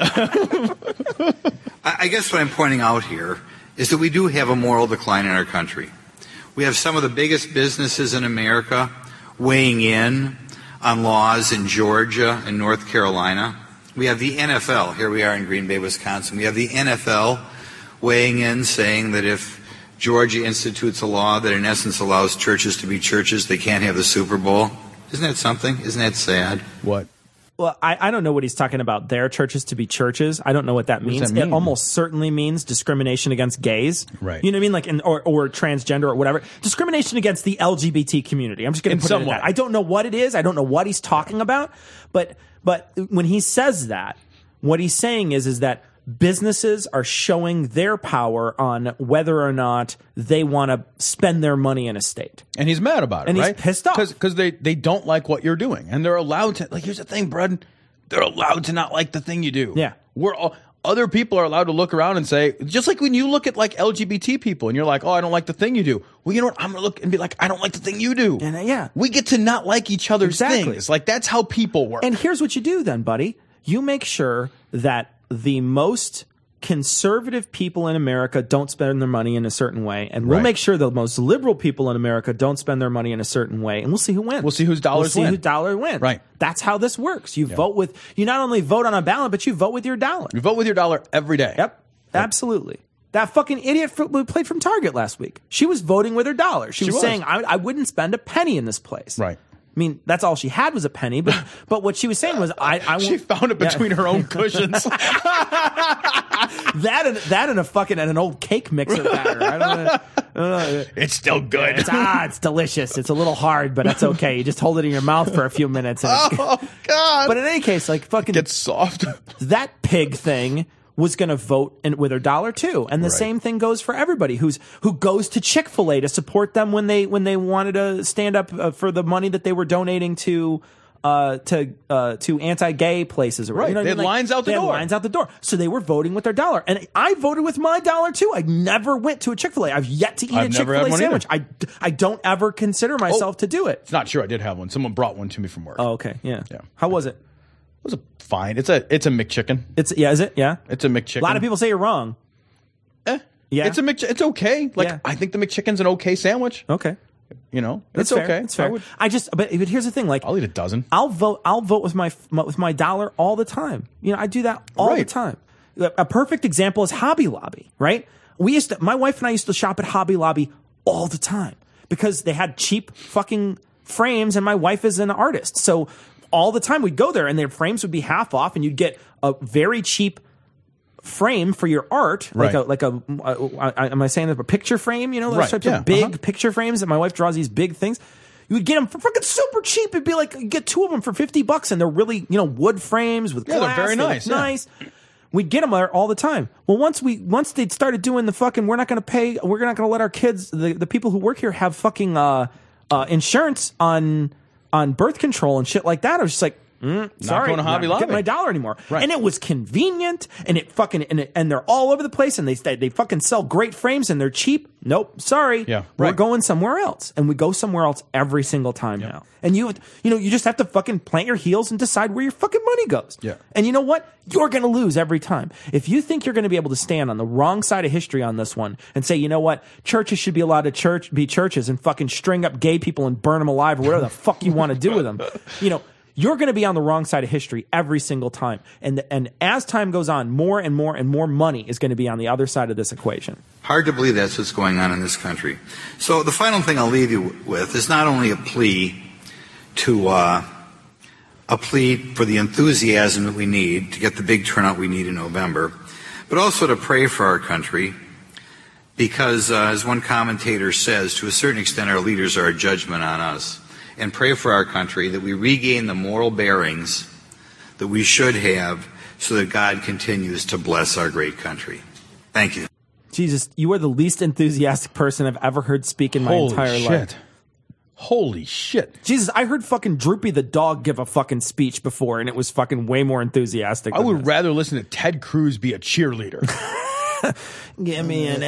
I I guess what I'm pointing out here is that we do have a moral decline in our country. We have some of the biggest businesses in America weighing in on laws in Georgia and North Carolina. We have the N F L. Here we are in Green Bay, Wisconsin. We have the N F L weighing in, saying that if Georgia institutes a law that in essence allows churches to be churches, they can't have the Super Bowl. Isn't that something? Isn't that sad? what Well, I, I don't know what he's talking about. Their churches to be churches. I don't know what that does means. that mean? It almost certainly means discrimination against gays. Right. You know what I mean? Like, in, or, or transgender or whatever. Discrimination against the L G B T community. I'm just going In to put some it in way. that. I don't know what it is. I don't know what he's talking about. But, but when he says that, what he's saying is, is that businesses are showing their power on whether or not they want to spend their money in a state. and he's mad about it, And he's right? pissed off. because they they don't like what you're doing and they're allowed to. Like here's the thing, Brad, they're allowed to not like the thing you do. Yeah. we're all. Other people are allowed to look around and say, just like when you look at like L G B T people and you're like, oh, I don't like the thing you do. Well, you know what? I'm going to look and be like, I don't like the thing you do. And, uh, yeah. We get to not like each other's Exactly. things. Like that's how people work. And here's what you do then, buddy. You make sure that the most conservative people in America don't spend their money in a certain way. And we'll Right. make sure the most liberal people in America don't spend their money in a certain way. And we'll see who wins. We'll see whose dollars we'll see win. who dollar wins. Right. That's how this works. You vote with, you not only vote on a ballot, but you vote with your dollar. you vote with your dollar every day. Yep. Absolutely. That fucking idiot who played from Target last week. She was voting with her dollar. She, She was, was. saying, I, I wouldn't spend a penny in this place. Right. I mean, that's all she had was a penny, but but what she was saying was, I, I won't, She found it Yeah. between her own cushions. that and that and a fucking and an old cake mixer batter. I don't know. I don't know. It's still good. It's, ah, it's delicious. It's a little hard, but that's okay. You just hold it in your mouth for a few minutes. And it's- Oh God! but in any case, like fucking Gets soft. that pig thing was going to vote in, with her dollar too, and the Right. same thing goes for everybody who's who goes to Chick-fil-A to support them when they when they wanted to stand up uh, for the money that they were donating to. Uh, to uh, to anti-gay places, or Right. You know what They I had mean? Like, lines out the they had door. lines out the door, so they were voting with their dollar, and I voted with my dollar too. I never went to a Chick-fil-A. I've yet to eat I've a never had Chick-fil-A one sandwich. I, I don't ever consider myself to do it. It's not sure I did have one. Someone brought one to me from work. Oh, okay, yeah. Yeah. How was it? It was a fine. It's a it's a McChicken. It's yeah, is it? Yeah. It's a McChicken. A lot of people say you're wrong. Eh. Yeah. It's a Mc, it's okay. Like Yeah. I think the McChicken's an okay sandwich. Okay. You know, That's it's fair. okay. It's fair. I, would, I just, but, but here's the thing. Like, I'll eat a dozen. I'll vote. I'll vote with my with my dollar all the time. You know, I do that all Right. the time. A perfect example is Hobby Lobby. Right? We used to. My wife and I used to shop at Hobby Lobby all the time because they had cheap fucking frames, and my wife is an artist, so all the time we'd go there, and their frames would be half off, and you'd get a very cheap frame for your art, like Right. a like a. Uh, am I saying a picture frame? You know, those Right, types yeah, of big uh-huh. picture frames that my wife draws these big things. You would get them for fucking super cheap. It'd be like you get two of them for fifty bucks, and they're really you know wood frames with Yeah, they're glass. very They look nice, yeah. Nice. We'd get them there all the time. Well, once we once they started doing the fucking, we're not going to pay. We're not going to let our kids, the, the people who work here, have fucking uh, uh, insurance on on birth control and shit like that. I was just like. Mm, sorry, going to Hobby not Lobby. getting my dollar anymore. Right. And it was convenient, and it fucking and, it, and they're all over the place, and they they fucking sell great frames, and they're cheap. Nope, sorry, Yeah, we're right. going somewhere else, and we go somewhere else every single time now. And you you know you just have to fucking plant your heels and decide where your fucking money goes. Yeah. And you know what? You're going to lose every time. If you think you're going to be able to stand on the wrong side of history on this one and say, you know what, churches should be allowed to church be churches and fucking string up gay people and burn them alive or whatever the fuck you want to do with them, you know. You're going to be on the wrong side of history every single time. And and as time goes on, more and more and more money is going to be on the other side of this equation. Hard to believe that's what's going on in this country. So the final thing I'll leave you with is not only a plea to uh, a plea for the enthusiasm that we need to get the big turnout we need in November, but also to pray for our country because, uh, as one commentator says, to a certain extent our leaders are a judgment on us. And pray for our country that we regain the moral bearings that we should have so that God continues to bless our great country. Thank you. Jesus, you are the least enthusiastic person I've ever heard speak in my Holy entire shit. life. Holy shit. Jesus, I heard fucking Droopy the dog give a fucking speech before, and it was fucking way more enthusiastic. I than would this. rather listen to Ted Cruz be a cheerleader. Give me an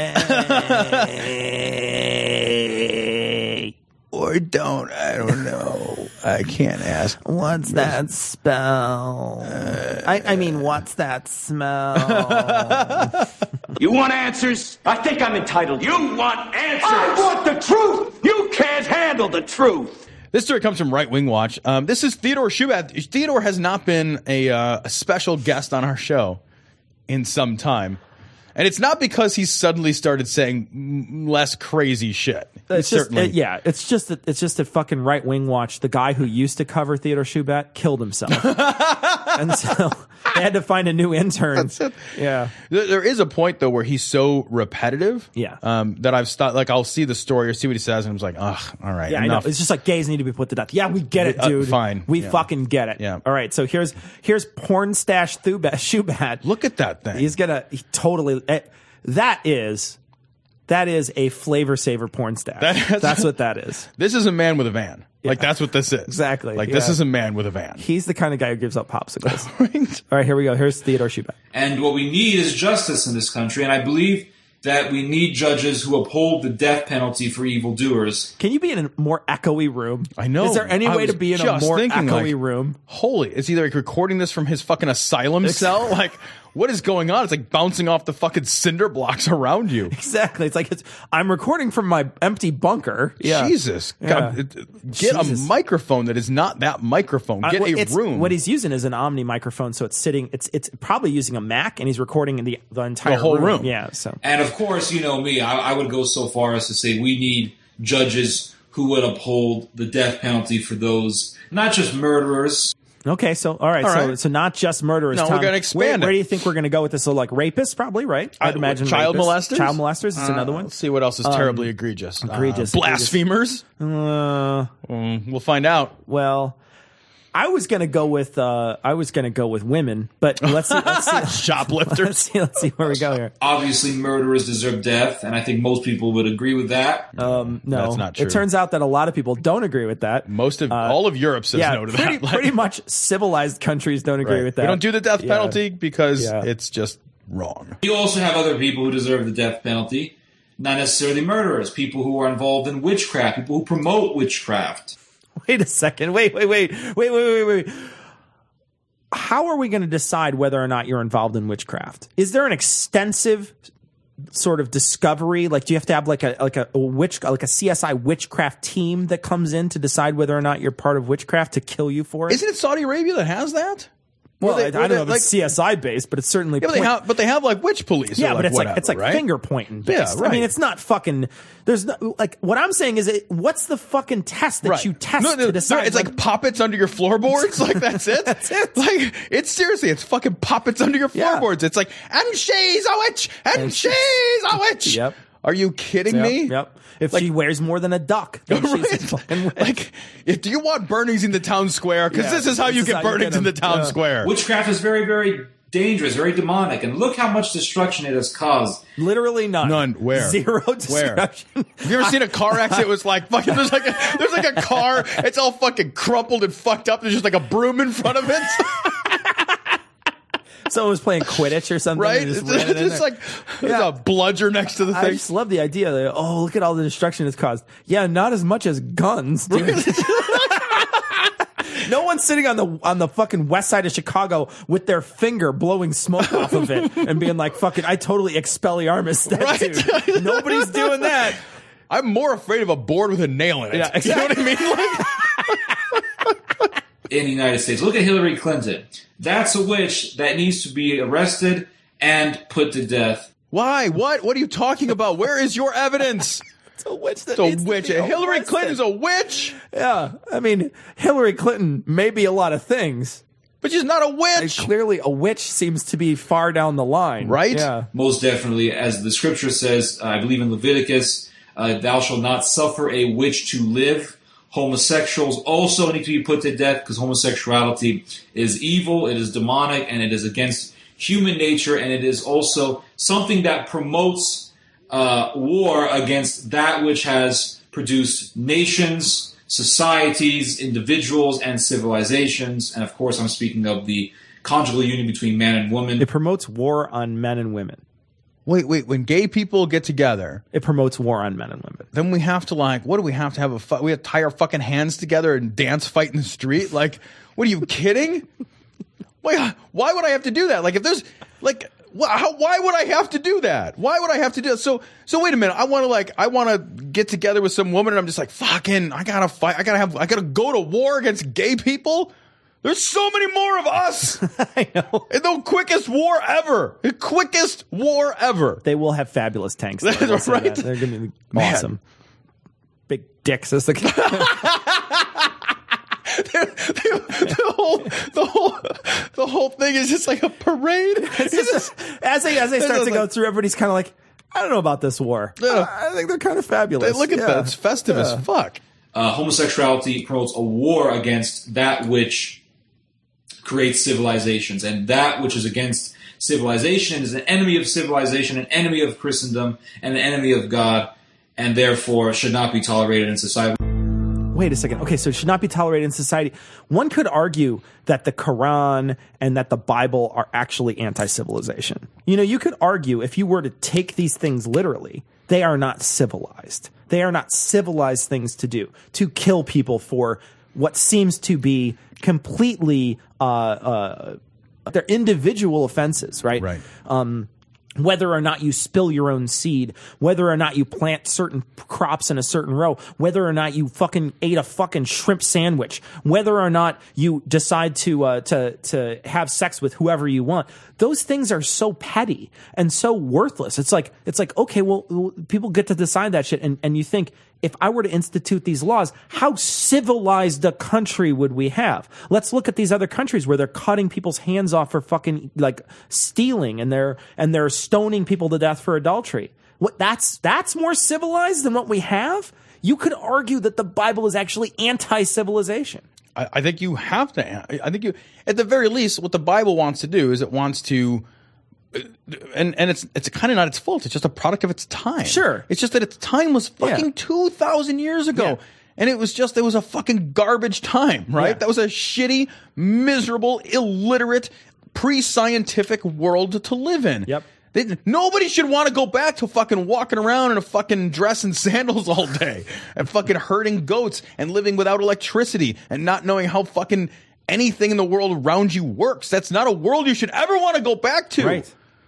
A. Or don't. I don't know. I can't ask. What's that spell? I, I mean, what's that smell? You want answers? I think I'm entitled. You want answers? I want the truth. You can't handle the truth. This story comes from Right Wing Watch. Um, this is Theodore Shubat. Theodore has not been a, uh, a special guest on our show in some time. And it's not because he suddenly started saying m- less crazy shit. It's He just, certainly, it- yeah, it's just that it's just that fucking Right Wing Watch, the guy who used to cover Theodore Shubat, killed himself, and so they had to find a new intern. That's it. Yeah, There, there is a point though where he's so repetitive, Yeah. um, that I've stopped. Like I'll see the story or see what he says, and I'm just like, ugh, all right, yeah, I know. enough. It's just like gays need to be put to death. Yeah, we get it, Uh, dude. fine. we Yeah. fucking get it. Yeah. All right, so here's here's porn stash Thubat Shubat. Look at that thing. He's gonna he totally. eh, that is that is a flavor saver porn stash. That- That's what that is. This is a man with a van. Like that's what this is. Exactly, Like this yeah. is a man with a van. He's the kind of guy who gives up popsicles. Right? All right, here we go. Here's Theodore Shubat. And what we need is justice in this country. And I believe that we need judges who uphold the death penalty for evildoers. Can you be in a more echoey room? I know. Is there any I way to was be in a just more thinking, echoey like, room? Holy, is he like recording this from his fucking asylum cell? Like, what is going on? It's like bouncing off the fucking cinder blocks around you. Exactly. It's like it's, I'm recording from my empty bunker. Yeah. Jesus. Yeah. God, it- it- get Jesus. a microphone that is not that microphone. Uh, Get well, a it's- room. What he's using is an Omni microphone, so it's sitting. It's it's probably using a Mac, and he's recording in the the entire whole room. Yeah. So And of course, you know me, I, I would go so far as to say we need judges who would uphold the death penalty for those, not just murderers. okay. So all right. All so right. so not just murderers. No, we're Tom. gonna Where, expand it. where do you think we're going to go with this? So like rapists, probably, right? I'd Uh, imagine child rapists. molesters? Child molesters is Uh, another one. Let's see what else is terribly egregious. egregious, Uh, blasphemers. Uh, Mm, we'll find out. well, I was gonna go with uh, I was gonna go with women, but let's see. Let's see. Shoplifters. let's see. Let's see where we go here. Obviously, murderers deserve death, and I think most people would agree with that. Um, no, That's not true. It turns out that a lot of people don't agree with that. Most of all of Europe says yeah, no to pretty, that. Like, pretty much civilized countries don't agree right. with that. We don't do the death Yeah. penalty because Yeah. it's just wrong. You also have other people who deserve the death penalty, not necessarily murderers, people who are involved in witchcraft, people who promote witchcraft. Wait a second. Wait, wait, wait, wait, wait, wait, wait. How are we going to decide whether or not you're involved in witchcraft? Is there an extensive sort of discovery? Like, do you have to have like a like a, a witch like a C S I witchcraft team that comes in to decide whether or not you're part of witchcraft to kill you for it? Isn't it Saudi Arabia that has that? Well, They, I, I don't they, know if like, it's C S I based, but it's certainly. Yeah, but they point- have, but they have like witch police. Yeah, or, but like, it's whatever, like it's like right? finger pointing based. Yeah, right. I mean, it's not fucking. There's no like what I'm saying is, it, what's the fucking test that Right. you test No, no, to decide? no, it's like poppets under your floorboards. Like that's it. That's it. Like it's seriously, it's fucking poppets under your Yeah. floorboards. It's like and she's a witch, and, And she's a witch. Yep. Are you kidding Yep, me? Yep. If Like- she wears more than a duck, then she's a Right. fucking witch. Like, if do you want burnings in the town square? Because Yeah, this is how this you is get how you burnings get in the 'em. town Yeah. square. Witchcraft is very, very dangerous, very demonic, and look how much destruction it has caused. Literally none. None. Where? Zero Where? destruction. Have you ever seen a car accident? It was like fucking. There's like a, there's like a car. It's all fucking crumpled and fucked up. There's just like a broom in front of it. Someone was playing Quidditch or something. Right? And It's just ran it in just there. like there's Yeah. a bludger next to the I thing. just love the idea that, oh, look at all the destruction it's caused. Yeah, not as much as guns, dude. No one's sitting on the on the fucking west side of Chicago with their finger blowing smoke off of it and being like, fucking, I totally Expelliarmus that Right? dude. Nobody's doing that. I'm more afraid of a board with a nail in it. Yeah, You know what I mean? Like, In the United States, look at Hillary Clinton. That's a witch that needs to be arrested and put to death. why? What? What are you talking about? Where is your evidence? It's a witch that It's a needs to witch. be Hillary arrested. Clinton's a witch, Yeah, I mean, Hillary Clinton may be a lot of things. but she's not a And witch. clearly, a witch seems to be far down the line. Right? Yeah. Most definitely, as the scripture says, I believe in Leviticus, uh, thou shalt not suffer a witch to live. Homosexuals also need to be put to death because homosexuality is evil, it is demonic, and it is against human nature, and it is also something that promotes uh, war against that which has produced nations, societies, individuals, and civilizations. And of course, I'm speaking of the conjugal union between man and woman. It promotes war on men and women. Wait, wait. When gay people get together, It promotes war on men and women. then we have to like, what do we have to have a fight? We have to tie our fucking hands together and dance fight in the street? Like, what are you kidding? Wait, why would I have to do that? Like, if there's like, wh- how, why would I have to do that? Why would I have to do that? So, so wait a minute. I want to like, I want to get together with some woman, and I'm just like, fucking, I gotta fight. I gotta have, I gotta go to war against gay people. There's so many more of us. I know. In the quickest war ever. The quickest war ever. They will have fabulous tanks. though, I will That's say right. that. They're going to be Man. awesome. Big dicks. As the, the whole, the whole, the whole thing is just like a parade. It's just- as they as they It's start just to go like- through, everybody's kind of like, I don't know about this war. Yeah. I I think they're kind of fabulous. Hey, look at Yeah. that. It's festive Yeah. as fuck. Uh, homosexuality promotes a war against that which creates civilizations, and that which is against civilization is an enemy of civilization, an enemy of Christendom, and an enemy of God, and therefore should not be tolerated in society. Wait a second. Okay, so it should not be tolerated in society. One could argue that the Quran and that the Bible are actually anti-civilization. You know, you could argue if you were to take these things literally, they are not civilized. They are not civilized things to do, to kill people for what seems to be completely uh, uh, they're individual offenses, right? Right. Um, whether or not you spill your own seed, whether or not you plant certain crops in a certain row, whether or not you fucking ate a fucking shrimp sandwich, whether or not you decide to uh, to to have sex with whoever you want, those things are so petty and so worthless. It's like it's like okay, well, people get to decide that shit, and and you think, if I were to institute these laws, how civilized a country would we have? Let's look at these other countries where they're cutting people's hands off for fucking like stealing, and they're and they're stoning people to death for adultery. What that's that's more civilized than what we have? You could argue that the Bible is actually anti-civilization. I, I think you have to. I think you, at the very least, what the Bible wants to do is it wants to, and and it's it's kind of not its fault. It's just a product of its time. Sure. It's just that its time was fucking Yeah. two thousand years ago. Yeah. And it was just, it was a fucking garbage time, right? Yeah. That was a shitty, miserable, illiterate, pre-scientific world to live in. Yep. They, nobody should want to go back to fucking walking around in a fucking dress and sandals all day and fucking herding goats and living without electricity and not knowing how fucking anything in the world around you works. That's not a world you should ever want to go back to. Right.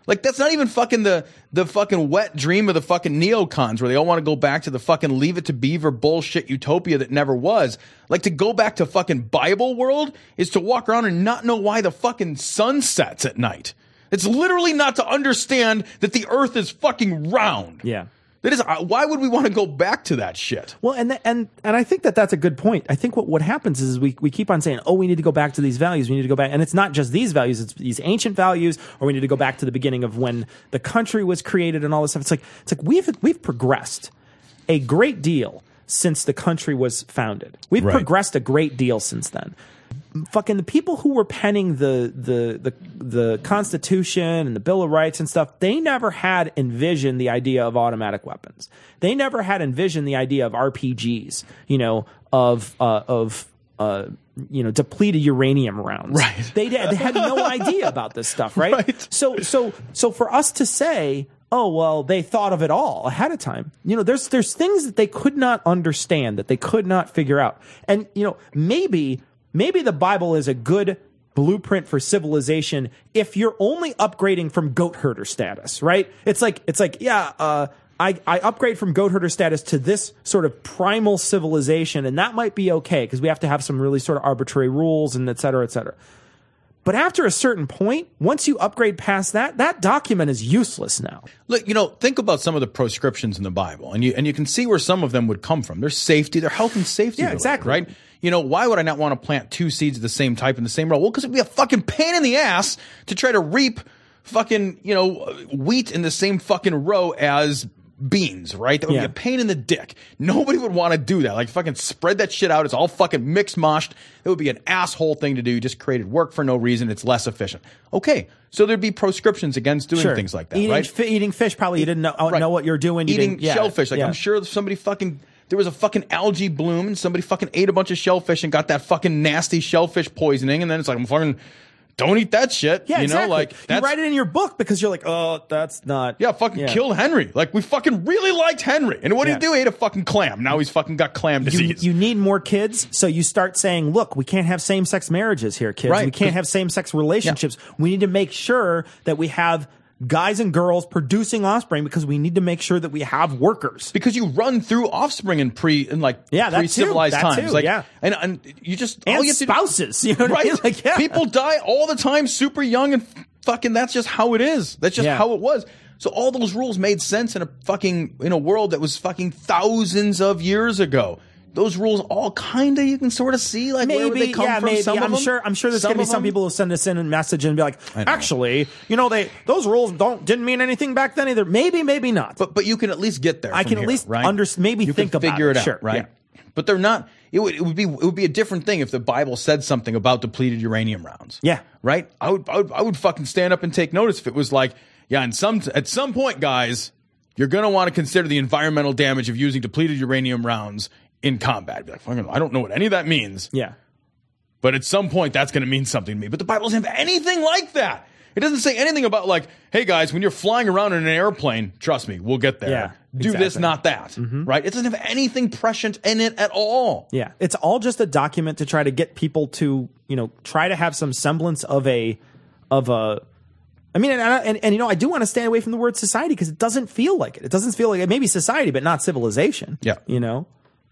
Like, that's not even fucking the the fucking wet dream of the fucking neocons where they all want to go back to the fucking Leave It to Beaver bullshit utopia that never was. Like, to go back to fucking Bible world is to walk around and not know why the fucking sun sets at night. It's literally not to understand that the earth is fucking round. Yeah. That is, why would we want to go back to that shit? Well, and and and I think that that's a good point. I think what, what happens is we we keep on saying, oh, we need to go back to these values. We need to go back. And it's not just these values. It's these ancient values, or we need to go back to the beginning of when the country was created and all this stuff. It's like, it's like we've, we've progressed a great deal since the country was founded. We've Right. progressed a great deal since then. Fucking the people who were penning the, the the the Constitution and the Bill of Rights and stuff, they never had envisioned the idea of automatic weapons. They never had envisioned the idea of R P Gs, you know, of uh, of uh, you know, depleted uranium rounds. Right. They, did, they had no idea about this stuff, right? Right. So so so for us to say, oh, well, they thought of it all ahead of time. You know, there's there's things that they could not understand, that they could not figure out. And, you know, maybe maybe the Bible is a good blueprint for civilization if you're only upgrading from goat herder status, right? It's like it's like, yeah, uh I, I upgrade from goat herder status to this sort of primal civilization, and that might be okay because we have to have some really sort of arbitrary rules and et cetera, et cetera. But after a certain point, once you upgrade past that, that document is useless now. Look, you know, think about some of the proscriptions in the Bible, and you and you can see where some of them would come from. Their safety, their health and safety. Yeah, related, exactly. Right? You know, why would I not want to plant two seeds of the same type in the same row? Well, because it'd be a fucking pain in the ass to try to reap fucking, you know, wheat in the same fucking row as beans, right? That would Yeah. be a pain in the dick. Nobody would want to do that. Like, fucking spread that shit out. It's all fucking mixed moshed. It would be an asshole thing to do. You just created work for no reason. It's less efficient. Okay, so there'd be proscriptions against doing Sure. things like that, eating, right? fi- eating fish, probably you didn't know, Right. know what you're doing. You Eating didn't- yeah, shellfish. Like, yeah. I'm sure somebody fucking, there was a fucking algae bloom and somebody fucking ate a bunch of shellfish and got that fucking nasty shellfish poisoning. And then it's like, I'm fucking, don't eat that shit. Yeah, you exactly. know, like, you that's, write it in your book because you're like, oh, that's not. yeah, fucking Yeah. killed Henry. Like, we fucking really liked Henry. And what Yeah. did he do? He ate a fucking clam. Now he's fucking got clam You, disease. you need more kids, so you start saying, look, we can't have same-sex marriages here, kids. Right. We can't have same-sex relationships. We need to make sure that we have guys and girls producing offspring because we need to make sure that we have workers. Because you run through offspring in pre in like Yeah, that too. pre-civilized That times, too, like yeah. and and you just And all you have to do- spouses, you know what I right? mean? Like, yeah. People die all the time, super young, and fucking that's just how it is. That's just Yeah. how it was. So all those rules made sense in a fucking in a world that was fucking thousands of years ago. Those rules all kind of you can sort of see like where would Maybe, they come yeah, from. maybe. Some of I'm them. sure. I'm sure there's Some gonna be of some them. people who send us in a message and be like, I know. actually, you know, they those rules don't didn't mean anything back then either. Maybe, maybe not. But but you can at least get there. I from can at here, least right? under- maybe you think can about figure it, it out, sure, right? yeah. But they're not. It would it would be it would be a different thing if the Bible said something about depleted uranium rounds. Yeah. Right. I would I would I would fucking stand up and take notice if it was like, yeah, and some at some point, guys, you're gonna want to consider the environmental damage of using depleted uranium rounds in combat. Be like, fucking, I don't know what any of that means. Yeah. But at some point, that's going to mean something to me. But the Bible doesn't have anything like that. It doesn't say anything about like, hey guys, when you're flying around in an airplane, trust me, we'll get there. Yeah, Do this, exactly. not that. Right? It doesn't have anything prescient in it at all. Yeah, it's all just a document to try to get people to, you know, try to have some semblance of a, of a. I mean, and and, and you know, I do want to stay away from the word society because it doesn't feel like it. It doesn't feel like it. Maybe society, but not civilization. Yeah, you know.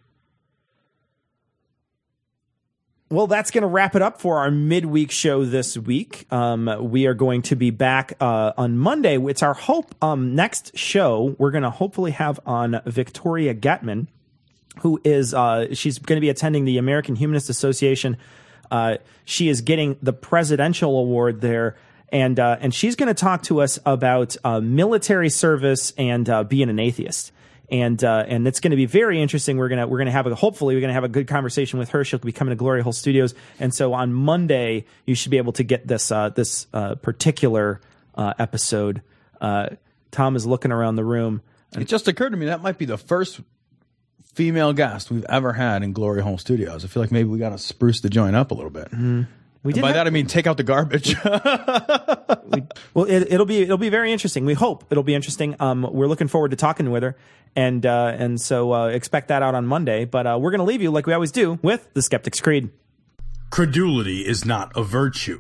Well, that's going to wrap it up for our midweek show this week. Um, we are going to be back uh, on Monday. It's our hope. Um, next show, we're going to hopefully have on Victoria Getman, who is uh, she's going to be attending the American Humanist Association. Uh, she is getting the presidential award there, and uh, and she's going to talk to us about uh, military service and uh, being an atheist. And uh, and it's going to be very interesting. We're gonna we're gonna have a hopefully we're gonna have a good conversation with her. She'll be coming to Glory Hole Studios, and so on Monday you should be able to get this uh, this uh, particular uh, episode. Uh, Tom is looking around the room. It just occurred to me that might be the first female guest we've ever had in Glory Hole Studios. I feel like maybe we got to spruce the joint up a little bit. Mm. We And did by have- that I mean take out the garbage. we, well, it, it'll be it'll be very interesting. We hope it'll be interesting. Um, we're looking forward to talking with her, and uh, and so uh, expect that out on Monday. But uh, we're going to leave you like we always do with the Skeptic's Creed. Credulity is not a virtue.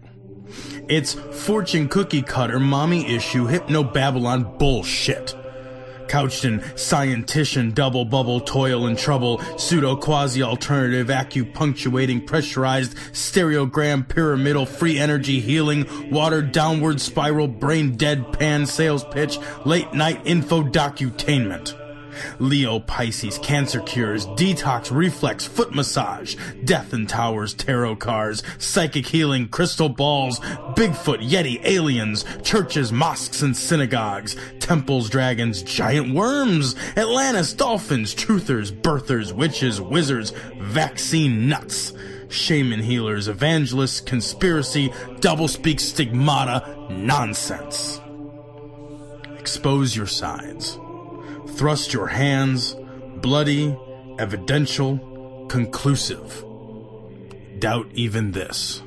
It's fortune cookie cutter, mommy issue, hypno Babylon bullshit. Couched in scientician, double bubble, toil and trouble, pseudo quasi alternative, acupunctuating, pressurized, stereogram, pyramidal, free energy healing, watered downward spiral, brain deadpan sales pitch, late night info docutainment. Leo, Pisces, cancer cures, detox, reflex, foot massage, death in towers, tarot cards, psychic healing, crystal balls, Bigfoot, Yeti, aliens, churches, mosques and synagogues, temples, dragons, giant worms, Atlantis, dolphins, truthers, birthers, witches, wizards, vaccine nuts, shaman healers, evangelists, conspiracy, doublespeak, stigmata, nonsense. Expose your sides. Thrust your hands, bloody, evidential, conclusive. Doubt even this.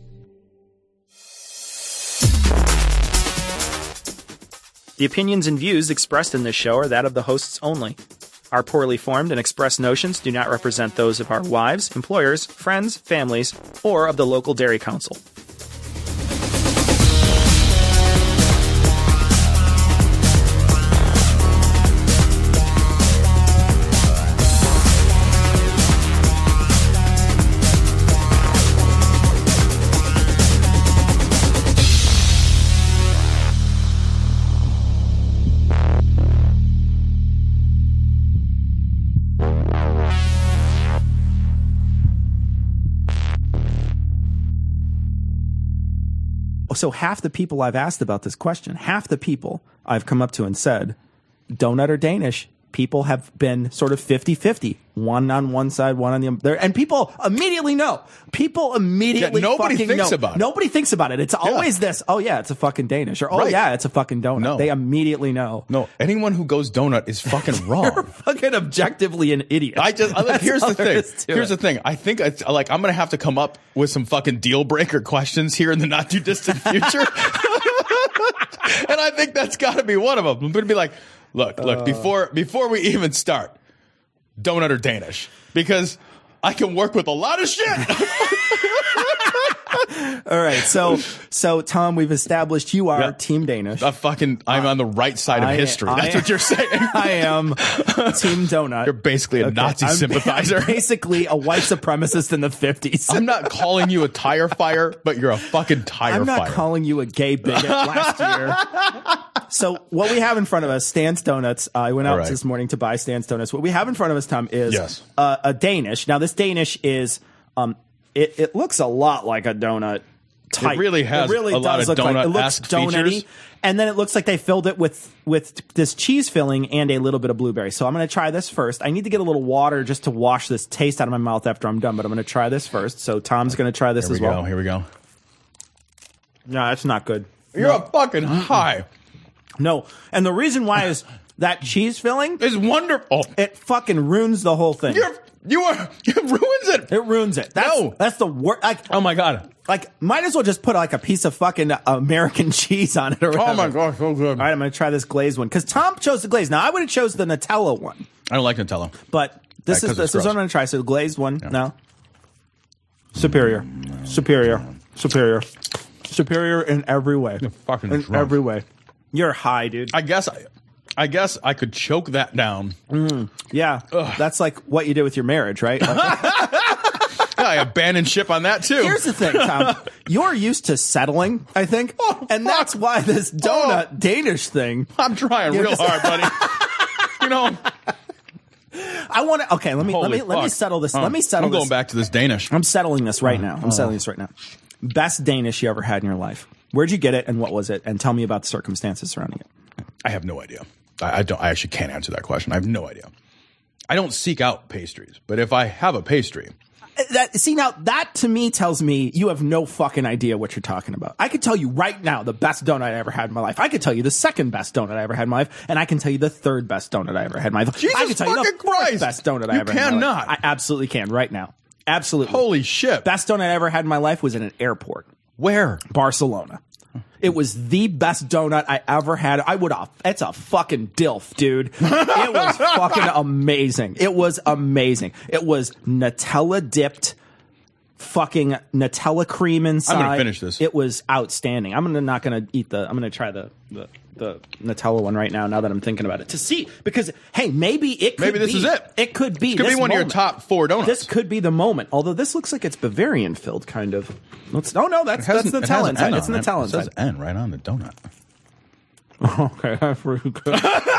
The opinions and views expressed in this show are that of the hosts only. Our poorly formed and expressed notions do not represent those of our wives, employers, friends, families, or of the local dairy council. So half the people I've asked about this question, half the people I've come up to and said, donut or Danish, people have been sort of fifty-fifty. One on one side, one on the other. And people immediately know. People immediately yeah, nobody fucking thinks know. about it. Nobody thinks about it. It's always yeah. this, oh yeah, it's a fucking Danish. Or, oh right. yeah, it's a fucking donut. No. They immediately know. No, anyone who goes donut is fucking wrong. You're fucking objectively an idiot. I just, I, like, here's the thing. Here's it. the thing. I think it's like, I'm going to have to come up with some fucking deal breaker questions here in the not too distant future. And I think that's got to be one of them. I'm going to be like, look, look, uh, before before we even start, donut or Danish? Because I can work with a lot of shit. All right, so so Tom, we've established you are yeah. Team Danish. Uh, fucking, I'm uh, on the right side of I, history. I, That's what you're saying. I am Team Donut. You're basically a okay. Nazi I'm, sympathizer. I'm basically a white supremacist in the fifties. I'm not calling you a tire fire, but you're a fucking tire fire. I'm not fire. calling you a gay bigot last year. So what we have in front of us, Stan's Donuts. Uh, I went out right. this morning to buy Stan's Donuts. What we have in front of us, Tom, is yes. uh, a Danish. Now, this Danish is, um, it, it looks a lot like a donut. Type. It really has it really a lot does of look like, it looks donut-esque donut-y, features. and then it looks like they filled it with with this cheese filling and a little bit of blueberry. So I'm going to try this first. I need to get a little water just to wash this taste out of my mouth after I'm done, but I'm going to try this first. So Tom's going to try this Here as we well. Go, here we go. No, that's not good. You're no. a fucking high. No, and the reason why is that cheese filling is wonderful. It fucking ruins the whole thing. You're, you are. It ruins it. It ruins it. That's, no, that's the worst. Like, oh my god. Like, might as well just put like a piece of fucking American cheese on it or whatever. Oh my gosh, so good. All right, I'm going to try this glazed one because Tom chose the glaze. Now I would have chose the Nutella one. I don't like Nutella, but this right, is this is what I'm going to try. So the glazed one yeah. now. Superior, superior, superior, superior in every way. You're fucking in drunk. every way. You're high, dude. I guess I, I guess I could choke that down. Mm, yeah, Ugh. That's like what you did with your marriage, right? Like, yeah, I abandoned ship on that too. Here's the thing, Tom. You're used to settling, I think, oh, and fuck. That's why this donut oh. Danish thing. I'm trying real hard, buddy. You know. I want to. Okay, let me Holy let me fuck. let me settle this. Uh, let me settle. I'm going this. back to this Danish. I'm settling this right now. I'm uh, settling this right now. Best Danish you ever had in your life. Where'd you get it, and what was it? And tell me about the circumstances surrounding it. I have no idea. I, I don't. I actually can't answer that question. I have no idea. I don't seek out pastries, but if I have a pastry. That, see, now that to me tells me you have no fucking idea what you're talking about. I could tell you right now the best donut I ever had in my life. I could tell you the second best donut I ever had in my life, and I can tell you the third best donut I ever had in my life. Jesus I can tell you the fourth best donut I you ever had in my life. cannot. I absolutely can right now. Absolutely. Holy shit. Best donut I ever had in my life was in an airport. Where? Barcelona. It was the best donut I ever had. I would have. It's a fucking dilf, dude. It was fucking amazing. It was amazing. It was Nutella dipped fucking Nutella cream inside. I'm gonna finish this. It was outstanding. I'm gonna not gonna eat the. I'm gonna try the the, the Nutella one right now. Now that I'm thinking about it, to see because hey, maybe it could Maybe this be, is it. It could be. This could this be one moment. of your top four donuts. This could be the moment. Although this looks like it's Bavarian filled, kind of. Let's, oh no, that's It has that's an- it has Nutella an inside. N It's on it. Nutella It says inside. N right on the donut. Okay, that's really good.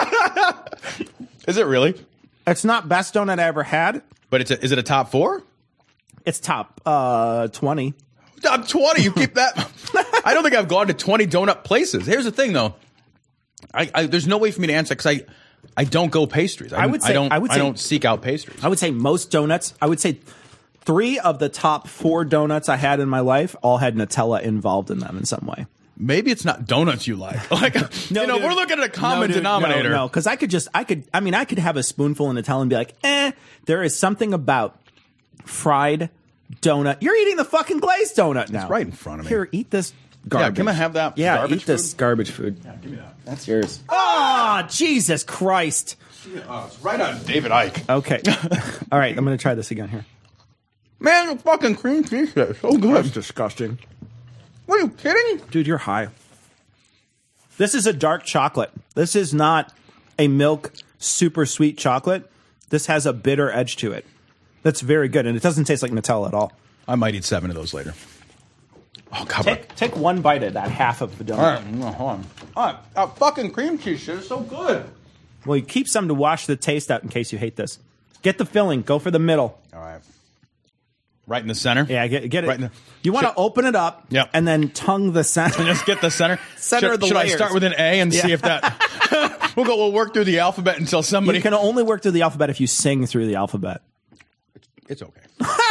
Is it really? It's not best donut I ever had. But it's a, is it a top four? It's top uh, twenty. Top twenty. You keep that. I don't think I've gone to twenty donut places. Here's the thing, though. I, I there's no way for me to answer because I I don't go pastries. I, I would say- I don't I would I say- don't seek out pastries. I would say most donuts. I would say three of the top four donuts I had in my life all had Nutella involved in them in some way. Maybe it's not donuts you like. Like No, you know, dude. we're looking at a common No, dude, denominator. No, because I could just, I could, I mean, I could have a spoonful of Nutella and be like, eh. There is something about fried donut. You're eating the fucking glazed donut now. It's right in front of me. Here, eat this garbage. can I have that Yeah, garbage eat this food? garbage food. Yeah, give me that. That's yours. Oh, Jesus Christ. Oh, it's right on David Icke. Okay. All right, I'm going to try this again here. Man, the fucking cream cheese is so good. That's disgusting. What are you kidding? Dude, you're high. This is a dark chocolate. This is not a milk super sweet chocolate. This has a bitter edge to it. That's very good, and it doesn't taste like Nutella at all. I might eat seven of those later. Oh, God. Take, take one bite of that half of the donut. All right, no, hold on. All right, that fucking cream cheese shit is so good. Well, you keep some to wash the taste out in case you hate this. Get the filling. Go for the middle. All right. Right in the center? Yeah, get, get it. Right in the- you want to Should- open it up Yep. and then tongue the center. Just get the center. Center should of the should layers. I start with an A and see Yeah. if that... we'll go. We'll work through the alphabet until somebody... You can only work through the alphabet if you sing through the alphabet. It's okay.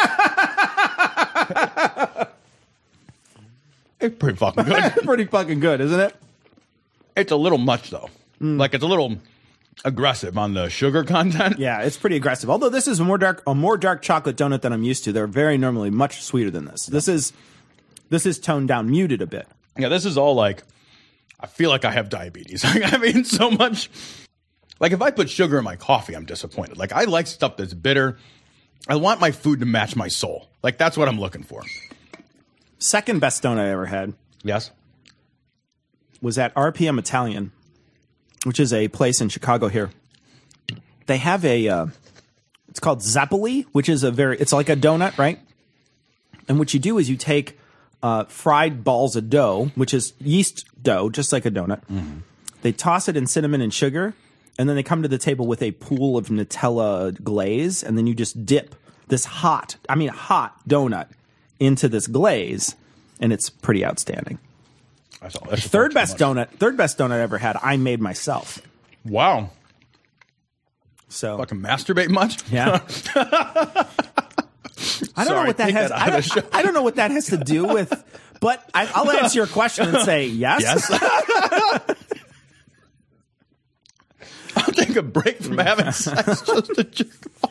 It's pretty fucking good. Pretty fucking good, isn't it? It's a little much, though. Mm. Like, it's a little aggressive on the sugar content. Yeah, it's pretty aggressive. Although this is a more dark, a more dark chocolate donut than I'm used to. They're very normally much sweeter than this. This is, this is toned down, muted a bit. Yeah, this is all like... I feel like I have diabetes. I mean, so much... Like, if I put sugar in my coffee, I'm disappointed. Like, I like stuff that's bitter. I want my food to match my soul. Like, that's what I'm looking for. Second best donut I ever had Yes? was at R P M Italian, which is a place in Chicago here. They have a, uh, it's called Zeppoli, which is a very, it's like a donut, right? And what you do is you take uh, fried balls of dough, which is yeast dough, just like a donut. Mm-hmm. They toss it in cinnamon and sugar, and then they come to the table with a pool of Nutella glaze, and then you just dip this hot, I mean hot donut into this glaze, and it's pretty outstanding. That's all. That's Third too best much. donut, third best donut I ever had, I made myself. Wow. So Fucking masturbate much? yeah. I don't know Sorry, what that take has. that out I, of the don't, show. I don't know what that has to do with. But I, I'll answer your question and say yes. Yes. I'll take a break from having sex just to jerk off.